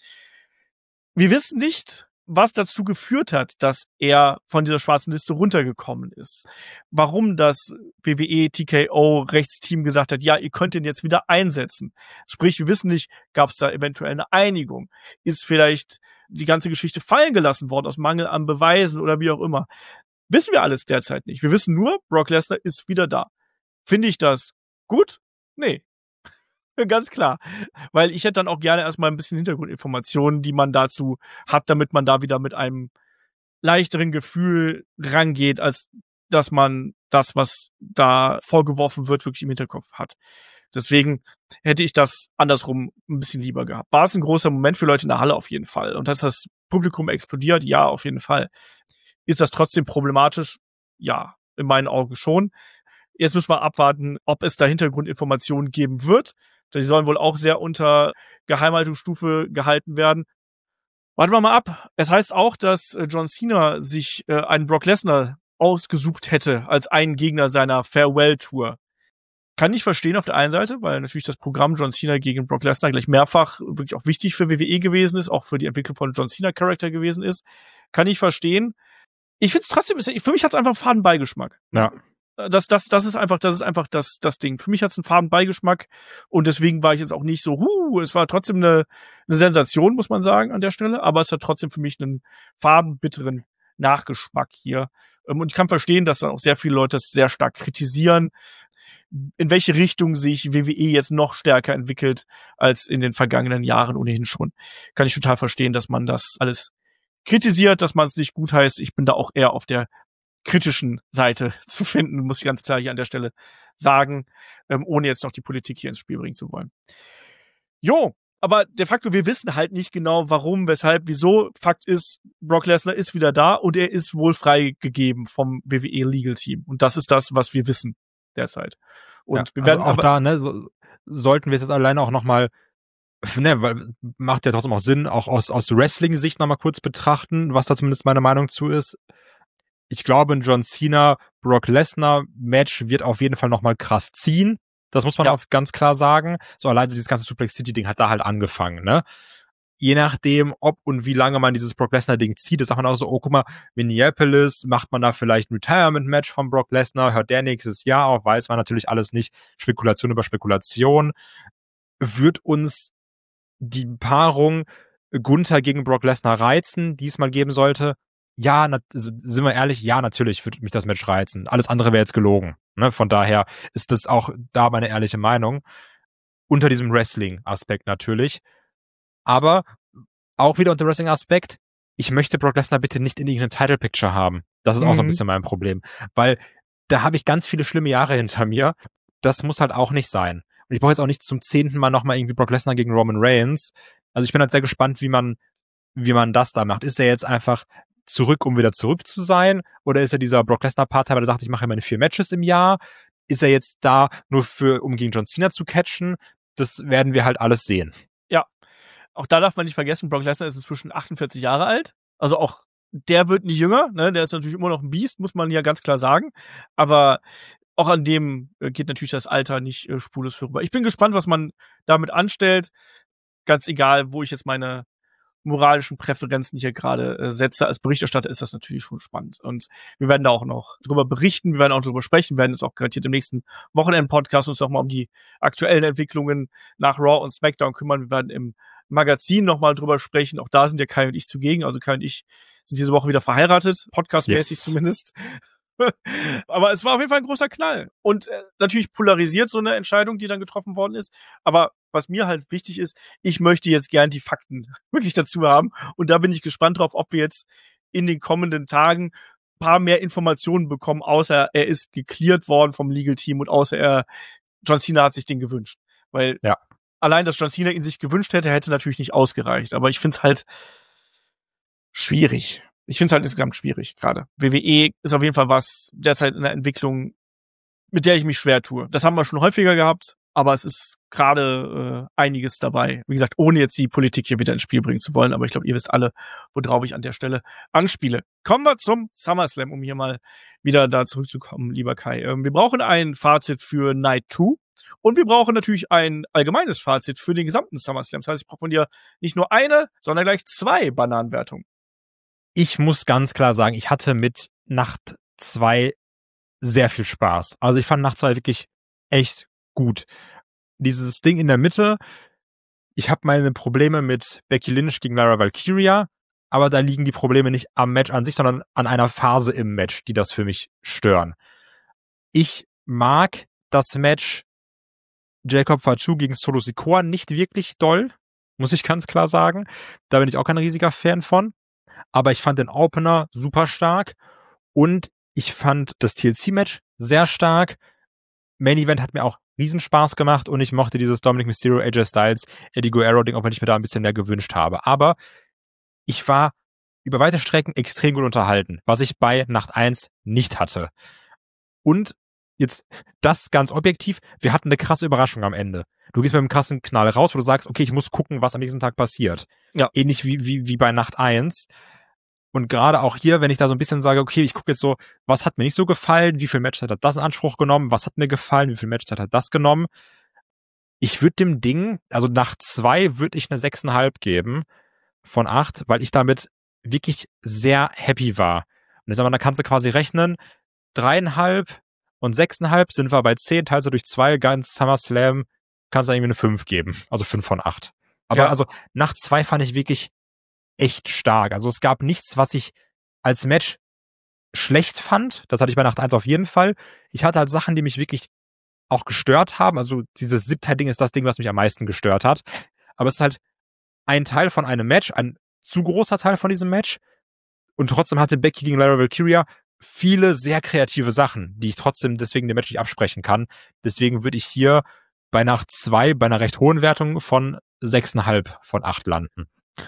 Wir wissen nicht, was dazu geführt hat, dass er von dieser schwarzen Liste runtergekommen ist. Warum das WWE TKO Rechtsteam gesagt hat, ja, ihr könnt ihn jetzt wieder einsetzen. Sprich, wir wissen nicht, gab es da eventuell eine Einigung? Ist vielleicht die ganze Geschichte fallen gelassen worden aus Mangel an Beweisen oder wie auch immer? Wissen wir alles derzeit nicht. Wir wissen nur, Brock Lesnar ist wieder da. Finde ich das gut? Nee. Ganz klar. Weil ich hätte dann auch gerne erstmal ein bisschen Hintergrundinformationen, die man dazu hat, damit man da wieder mit einem leichteren Gefühl rangeht, als dass man das, was da vorgeworfen wird, wirklich im Hinterkopf hat. Deswegen hätte ich das andersrum ein bisschen lieber gehabt. War es ein großer Moment für Leute in der Halle auf jeden Fall. Und dass das Publikum explodiert, ja, auf jeden Fall. Ist das trotzdem problematisch? Ja, in meinen Augen schon. Jetzt müssen wir abwarten, ob es da Hintergrundinformationen geben wird. Die sollen wohl auch sehr unter Geheimhaltungsstufe gehalten werden. Warten wir mal ab. Es heißt auch, dass John Cena sich einen Brock Lesnar ausgesucht hätte als einen Gegner seiner Farewell-Tour. Kann ich verstehen auf der einen Seite, weil natürlich das Programm John Cena gegen Brock Lesnar gleich mehrfach wirklich auch wichtig für WWE gewesen ist, auch für die Entwicklung von John Cena Charakter gewesen ist. Kann ich verstehen. Ich finde es trotzdem, für mich hat es einfach einen faden Beigeschmack. Ja. Das ist einfach das Ding. Für mich hat es einen faden Beigeschmack und deswegen war ich jetzt auch nicht so, es war trotzdem eine Sensation, muss man sagen, an der Stelle, aber es hat trotzdem für mich einen faden, bitteren Nachgeschmack hier. Und ich kann verstehen, dass dann auch sehr viele Leute das sehr stark kritisieren, in welche Richtung sich WWE jetzt noch stärker entwickelt als in den vergangenen Jahren ohnehin schon. Kann ich total verstehen, dass man das alles kritisiert, dass man es nicht gut heißt. Ich bin da auch eher auf der kritischen Seite zu finden, muss ich ganz klar hier an der Stelle sagen, ohne jetzt noch die Politik hier ins Spiel bringen zu wollen. Jo, aber de facto, wir wissen halt nicht genau, warum, weshalb, wieso. Fakt ist, Brock Lesnar ist wieder da und er ist wohl freigegeben vom WWE Legal Team. Und das ist das, was wir wissen derzeit. Und wir werden auch da, ne, sollten wir es jetzt alleine auch nochmal, ne, weil macht ja trotzdem auch Sinn, auch aus Wrestling-Sicht nochmal kurz betrachten, was da zumindest meine Meinung zu ist. Ich glaube, ein John Cena, Brock Lesnar Match wird auf jeden Fall nochmal krass ziehen. Das muss man auch ganz klar sagen. So allein so dieses ganze Suplex City Ding hat da halt angefangen, ne? Je nachdem, ob und wie lange man dieses Brock Lesnar Ding zieht, das sagt man auch so, oh, guck mal, Minneapolis, macht man da vielleicht ein Retirement Match von Brock Lesnar, hört der nächstes Jahr auf, weiß man natürlich alles nicht, Spekulation über Spekulation. Wird uns die Paarung Gunther gegen Brock Lesnar reizen, die es mal geben sollte? Ja, sind wir ehrlich, ja, natürlich würde mich das Match reizen. Alles andere wäre jetzt gelogen. Ne? Von daher ist das auch da meine ehrliche Meinung. Unter diesem Wrestling-Aspekt natürlich. Aber auch wieder unter Wrestling-Aspekt, ich möchte Brock Lesnar bitte nicht in irgendeinem Title-Picture haben. Das ist auch so ein bisschen mein Problem. Weil da habe ich ganz viele schlimme Jahre hinter mir. Das muss halt auch nicht sein. Und ich brauche jetzt auch nicht zum 10. Mal nochmal irgendwie Brock Lesnar gegen Roman Reigns. Also ich bin halt sehr gespannt, wie man das da macht. Ist er jetzt einfach zurück, um wieder zurück zu sein? Oder ist er dieser Brock Lesnar-Part, der sagt, ich mache meine 4 Matches im Jahr? Ist er jetzt da nur um gegen John Cena zu catchen? Das werden wir halt alles sehen. Ja, auch da darf man nicht vergessen, Brock Lesnar ist inzwischen 48 Jahre alt. Also auch der wird nicht jünger, ne? Der ist natürlich immer noch ein Biest, muss man ja ganz klar sagen. Aber auch an dem geht natürlich das Alter nicht spurlos vorüber. Ich bin gespannt, was man damit anstellt. Ganz egal, wo ich jetzt meine moralischen Präferenzen hier gerade setze. Als Berichterstatter ist das natürlich schon spannend. Und wir werden da auch noch drüber berichten, wir werden auch drüber sprechen, wir werden uns auch garantiert im nächsten Wochenend-Podcast uns nochmal um die aktuellen Entwicklungen nach Raw und SmackDown kümmern. Wir werden im Magazin nochmal drüber sprechen. Auch da sind ja Kai und ich zugegen. Also Kai und ich sind diese Woche wieder verheiratet, podcastmäßig zumindest. Aber es war auf jeden Fall ein großer Knall. Und natürlich polarisiert so eine Entscheidung, die dann getroffen worden ist. Aber was mir halt wichtig ist, ich möchte jetzt gern die Fakten wirklich dazu haben. Und da bin ich gespannt drauf, ob wir jetzt in den kommenden Tagen ein paar mehr Informationen bekommen, außer er ist gecleared worden vom Legal Team und außer John Cena hat sich den gewünscht. Weil allein, dass John Cena ihn sich gewünscht hätte natürlich nicht ausgereicht. Aber ich finde es halt schwierig. Ich finde es halt insgesamt schwierig gerade. WWE ist auf jeden Fall was derzeit in der Entwicklung, mit der ich mich schwer tue. Das haben wir schon häufiger gehabt, aber es ist gerade einiges dabei. Wie gesagt, ohne jetzt die Politik hier wieder ins Spiel bringen zu wollen, aber ich glaube, ihr wisst alle, worauf ich an der Stelle anspiele. Kommen wir zum SummerSlam, um hier mal wieder da zurückzukommen, lieber Kai. Wir brauchen ein Fazit für Night 2 und wir brauchen natürlich ein allgemeines Fazit für den gesamten SummerSlam. Das heißt, ich brauche von dir nicht nur eine, sondern gleich 2 Bananenwertungen. Ich muss ganz klar sagen, ich hatte mit Nacht 2 sehr viel Spaß. Also ich fand Nacht 2 wirklich echt gut. Dieses Ding in der Mitte, ich habe meine Probleme mit Becky Lynch gegen Lyra Valkyria, aber da liegen die Probleme nicht am Match an sich, sondern an einer Phase im Match, die das für mich stören. Ich mag das Match Jacob Fatu gegen Solo Sikoa nicht wirklich doll, muss ich ganz klar sagen. Da bin ich auch kein riesiger Fan von. Aber ich fand den Opener super stark und ich fand das TLC-Match sehr stark. Main Event hat mir auch riesen Spaß gemacht und ich mochte dieses Dominic Mysterio, AJ Styles, Eddie Guerrero-Ding, auch wenn ich mir da ein bisschen mehr gewünscht habe. Aber ich war über weite Strecken extrem gut unterhalten, was ich bei Nacht 1 nicht hatte. Und jetzt das ganz objektiv, wir hatten eine krasse Überraschung am Ende. Du gehst mit einem krassen Knall raus, wo du sagst, okay, ich muss gucken, was am nächsten Tag passiert. Ja. Ähnlich wie bei Nacht 1. Und gerade auch hier, wenn ich da so ein bisschen sage, okay, ich gucke jetzt so, was hat mir nicht so gefallen, wie viel Matchzeit hat das in Anspruch genommen, was hat mir gefallen, wie viel Matchzeit hat das genommen. Ich würde dem Ding, also Nacht 2 würde ich eine 6,5 geben von 8, weil ich damit wirklich sehr happy war. jetzt da kannst du quasi rechnen, 3,5 und 6,5 sind wir bei 10, teilst du durch 2, ganz SummerSlam, kannst du irgendwie eine 5 geben. Also 5 von 8. Aber also Nacht 2 fand ich wirklich echt stark. Also es gab nichts, was ich als Match schlecht fand. Das hatte ich bei Nacht 1 auf jeden Fall. Ich hatte halt Sachen, die mich wirklich auch gestört haben. Also dieses Zip-Tie-Ding ist das Ding, was mich am meisten gestört hat. Aber es ist halt ein Teil von einem Match, ein zu großer Teil von diesem Match. Und trotzdem hatte Becky gegen Lyra Valkyria viele sehr kreative Sachen, die ich trotzdem deswegen dem Match nicht absprechen kann. Deswegen würde ich hier bei Nacht 2 bei einer recht hohen Wertung von 6,5 von 8 landen.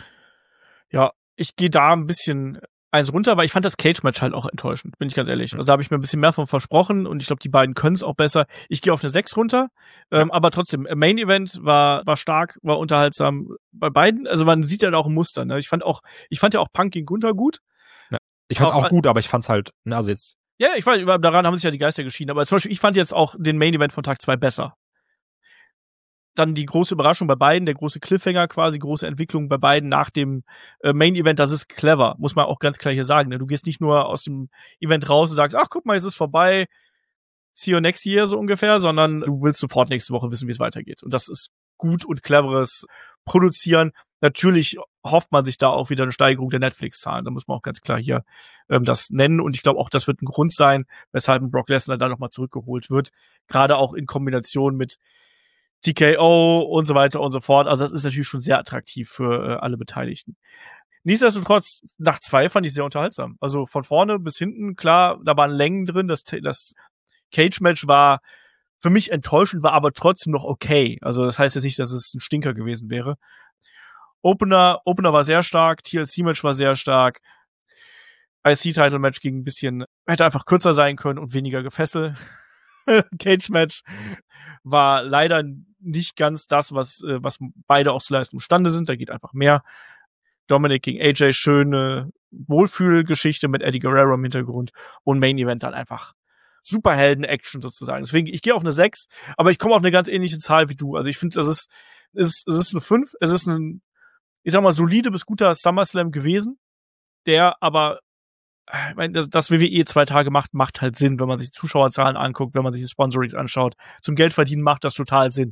Ja, ich gehe da ein bisschen eins runter, weil ich fand das Cage-Match halt auch enttäuschend, bin ich ganz ehrlich. Also da habe ich mir ein bisschen mehr von versprochen und ich glaube, die beiden können es auch besser. Ich gehe auf eine 6 runter, aber trotzdem, Main-Event war stark, war unterhaltsam bei beiden. Also man sieht ja auch ein Muster. Ne? Ich fand ja auch Punk gegen Gunther gut. Ja, ich fand's auch gut, aber ich fand's halt, also jetzt... Ja, ich weiß, daran haben sich ja die Geister geschieden. Aber zum Beispiel, ich fand jetzt auch den Main-Event von Tag 2 besser. Dann die große Überraschung bei beiden, der große Cliffhanger quasi, große Entwicklung bei beiden nach dem Main-Event, das ist clever, muss man auch ganz klar hier sagen. Ne? Du gehst nicht nur aus dem Event raus und sagst, ach, guck mal, es ist vorbei, see you next year, so ungefähr, sondern du willst sofort nächste Woche wissen, wie es weitergeht. Und das ist gut und cleveres Produzieren. Natürlich hofft man sich da auch wieder eine Steigerung der Netflix-Zahlen. Da muss man auch ganz klar hier das nennen. Und ich glaube auch, das wird ein Grund sein, weshalb ein Brock Lesnar da nochmal zurückgeholt wird. Gerade auch in Kombination mit TKO und so weiter und so fort. Also das ist natürlich schon sehr attraktiv für alle Beteiligten. Nichtsdestotrotz, Nacht 2 fand ich sehr unterhaltsam. Also von vorne bis hinten, klar, da waren Längen drin. Das Cage-Match war für mich enttäuschend, war aber trotzdem noch okay. Also das heißt jetzt nicht, dass es ein Stinker gewesen wäre. Opener war sehr stark, TLC-Match war sehr stark. IC-Title-Match ging ein bisschen, hätte einfach kürzer sein können und weniger Gefessel. Cage-Match war leider nicht ganz das, was beide auch zu leisten imstande sind. Da geht einfach mehr. Dominic gegen AJ, schöne Wohlfühlgeschichte mit Eddie Guerrero im Hintergrund und Main Event dann einfach Superhelden-Action sozusagen. Deswegen, ich gehe auf eine 6, aber ich komme auf eine ganz ähnliche Zahl wie du. Also ich finde, es ist eine 5. Es ist ein, ich sag mal, solide bis guter SummerSlam gewesen, der aber, ich meine, das WWE 2 Tage macht halt Sinn, wenn man sich die Zuschauerzahlen anguckt, wenn man sich die Sponsorings anschaut. Zum Geldverdienen macht das total Sinn.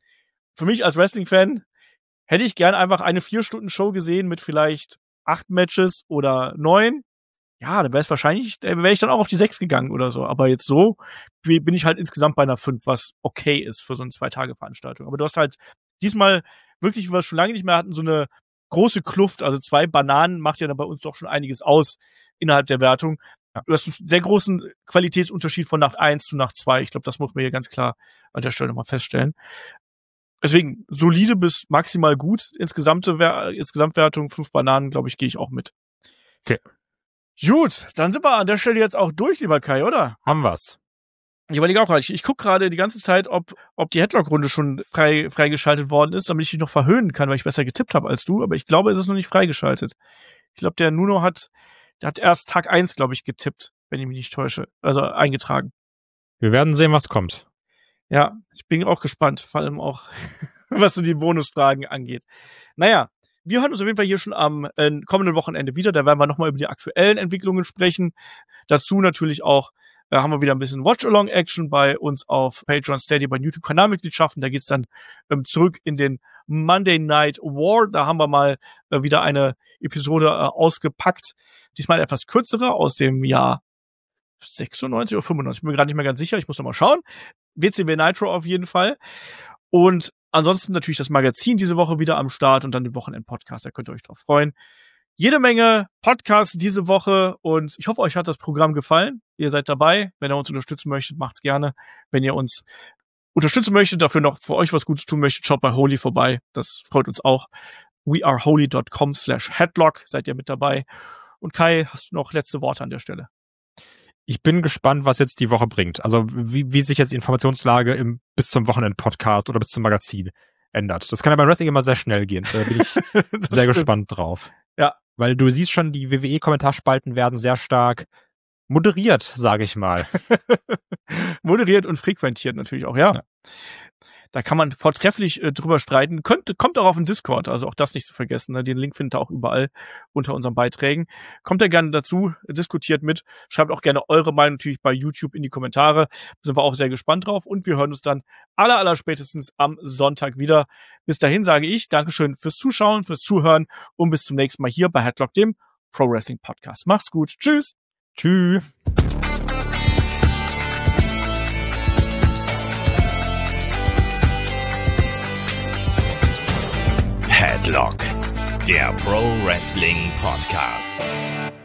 Für mich als Wrestling-Fan hätte ich gern einfach eine 4-Stunden-Show gesehen mit vielleicht 8 Matches oder 9. Ja, da wäre ich dann auch auf die 6 gegangen oder so. Aber jetzt so bin ich halt insgesamt bei einer 5, was okay ist für so eine 2-Tage-Veranstaltung. Aber du hast halt diesmal wirklich, wie wir es schon lange nicht mehr hatten, so eine große Kluft. Also 2 Bananen macht ja dann bei uns doch schon einiges aus innerhalb der Wertung. Du hast einen sehr großen Qualitätsunterschied von Nacht 1 zu Nacht 2. Ich glaube, das muss man hier ganz klar an der Stelle nochmal feststellen. Deswegen solide bis maximal gut. Insgesamtwertung 5 Bananen, glaube ich, gehe ich auch mit. Okay. Gut, dann sind wir an der Stelle jetzt auch durch, lieber Kai, oder? Haben wir's. Ich überlege auch gerade, ich gucke gerade die ganze Zeit, ob die Headlock-Runde schon freigeschaltet worden ist, damit ich dich noch verhöhnen kann, weil ich besser getippt habe als du, aber ich glaube, es ist noch nicht freigeschaltet. Ich glaube, der Nuno hat erst Tag 1, glaube ich, getippt, wenn ich mich nicht täusche. Also eingetragen. Wir werden sehen, was kommt. Ja, ich bin auch gespannt, vor allem auch, was so die Bonusfragen angeht. Naja, wir hören uns auf jeden Fall hier schon am kommenden Wochenende wieder. Da werden wir nochmal über die aktuellen Entwicklungen sprechen. Dazu natürlich auch haben wir wieder ein bisschen Watch-Along-Action bei uns auf Patreon, Steady, bei YouTube-Kanalmitgliedschaften. Da geht's dann zurück in den Monday Night War. Da haben wir mal wieder eine Episode ausgepackt. Diesmal etwas kürzere aus dem Jahr 96 oder 95. Ich bin mir gerade nicht mehr ganz sicher. Ich muss noch mal schauen. WCW Nitro auf jeden Fall. Und ansonsten natürlich das Magazin diese Woche wieder am Start und dann den Wochenend-Podcast. Da könnt ihr euch drauf freuen. Jede Menge Podcasts diese Woche und ich hoffe, euch hat das Programm gefallen. Ihr seid dabei. Wenn ihr uns unterstützen möchtet, macht's gerne. Wenn ihr uns unterstützen möchtet, dafür noch für euch was Gutes tun möchtet, schaut bei Holy vorbei. Das freut uns auch. weareholy.com/headlock seid ihr mit dabei. Und Kai, hast du noch letzte Worte an der Stelle? Ich bin gespannt, was jetzt die Woche bringt. Also wie sich jetzt die Informationslage bis zum Wochenend-Podcast oder bis zum Magazin ändert. Das kann ja beim Wrestling immer sehr schnell gehen. Da bin ich sehr gespannt drauf. Ja. Weil du siehst schon, die WWE-Kommentarspalten werden sehr stark moderiert, sage ich mal. Moderiert und frequentiert natürlich auch, ja. Da kann man vortrefflich drüber streiten. Kommt auch auf den Discord, also auch das nicht zu vergessen. Ne? Den Link findet ihr auch überall unter unseren Beiträgen. Kommt da gerne dazu, diskutiert mit. Schreibt auch gerne eure Meinung natürlich bei YouTube in die Kommentare. Sind wir auch sehr gespannt drauf. Und wir hören uns dann aller spätestens am Sonntag wieder. Bis dahin sage ich Dankeschön fürs Zuschauen, fürs Zuhören und bis zum nächsten Mal hier bei Headlock, dem Pro Wrestling Podcast. Macht's gut. Tschüss. Tschüss. Headlock, der Pro Wrestling Podcast.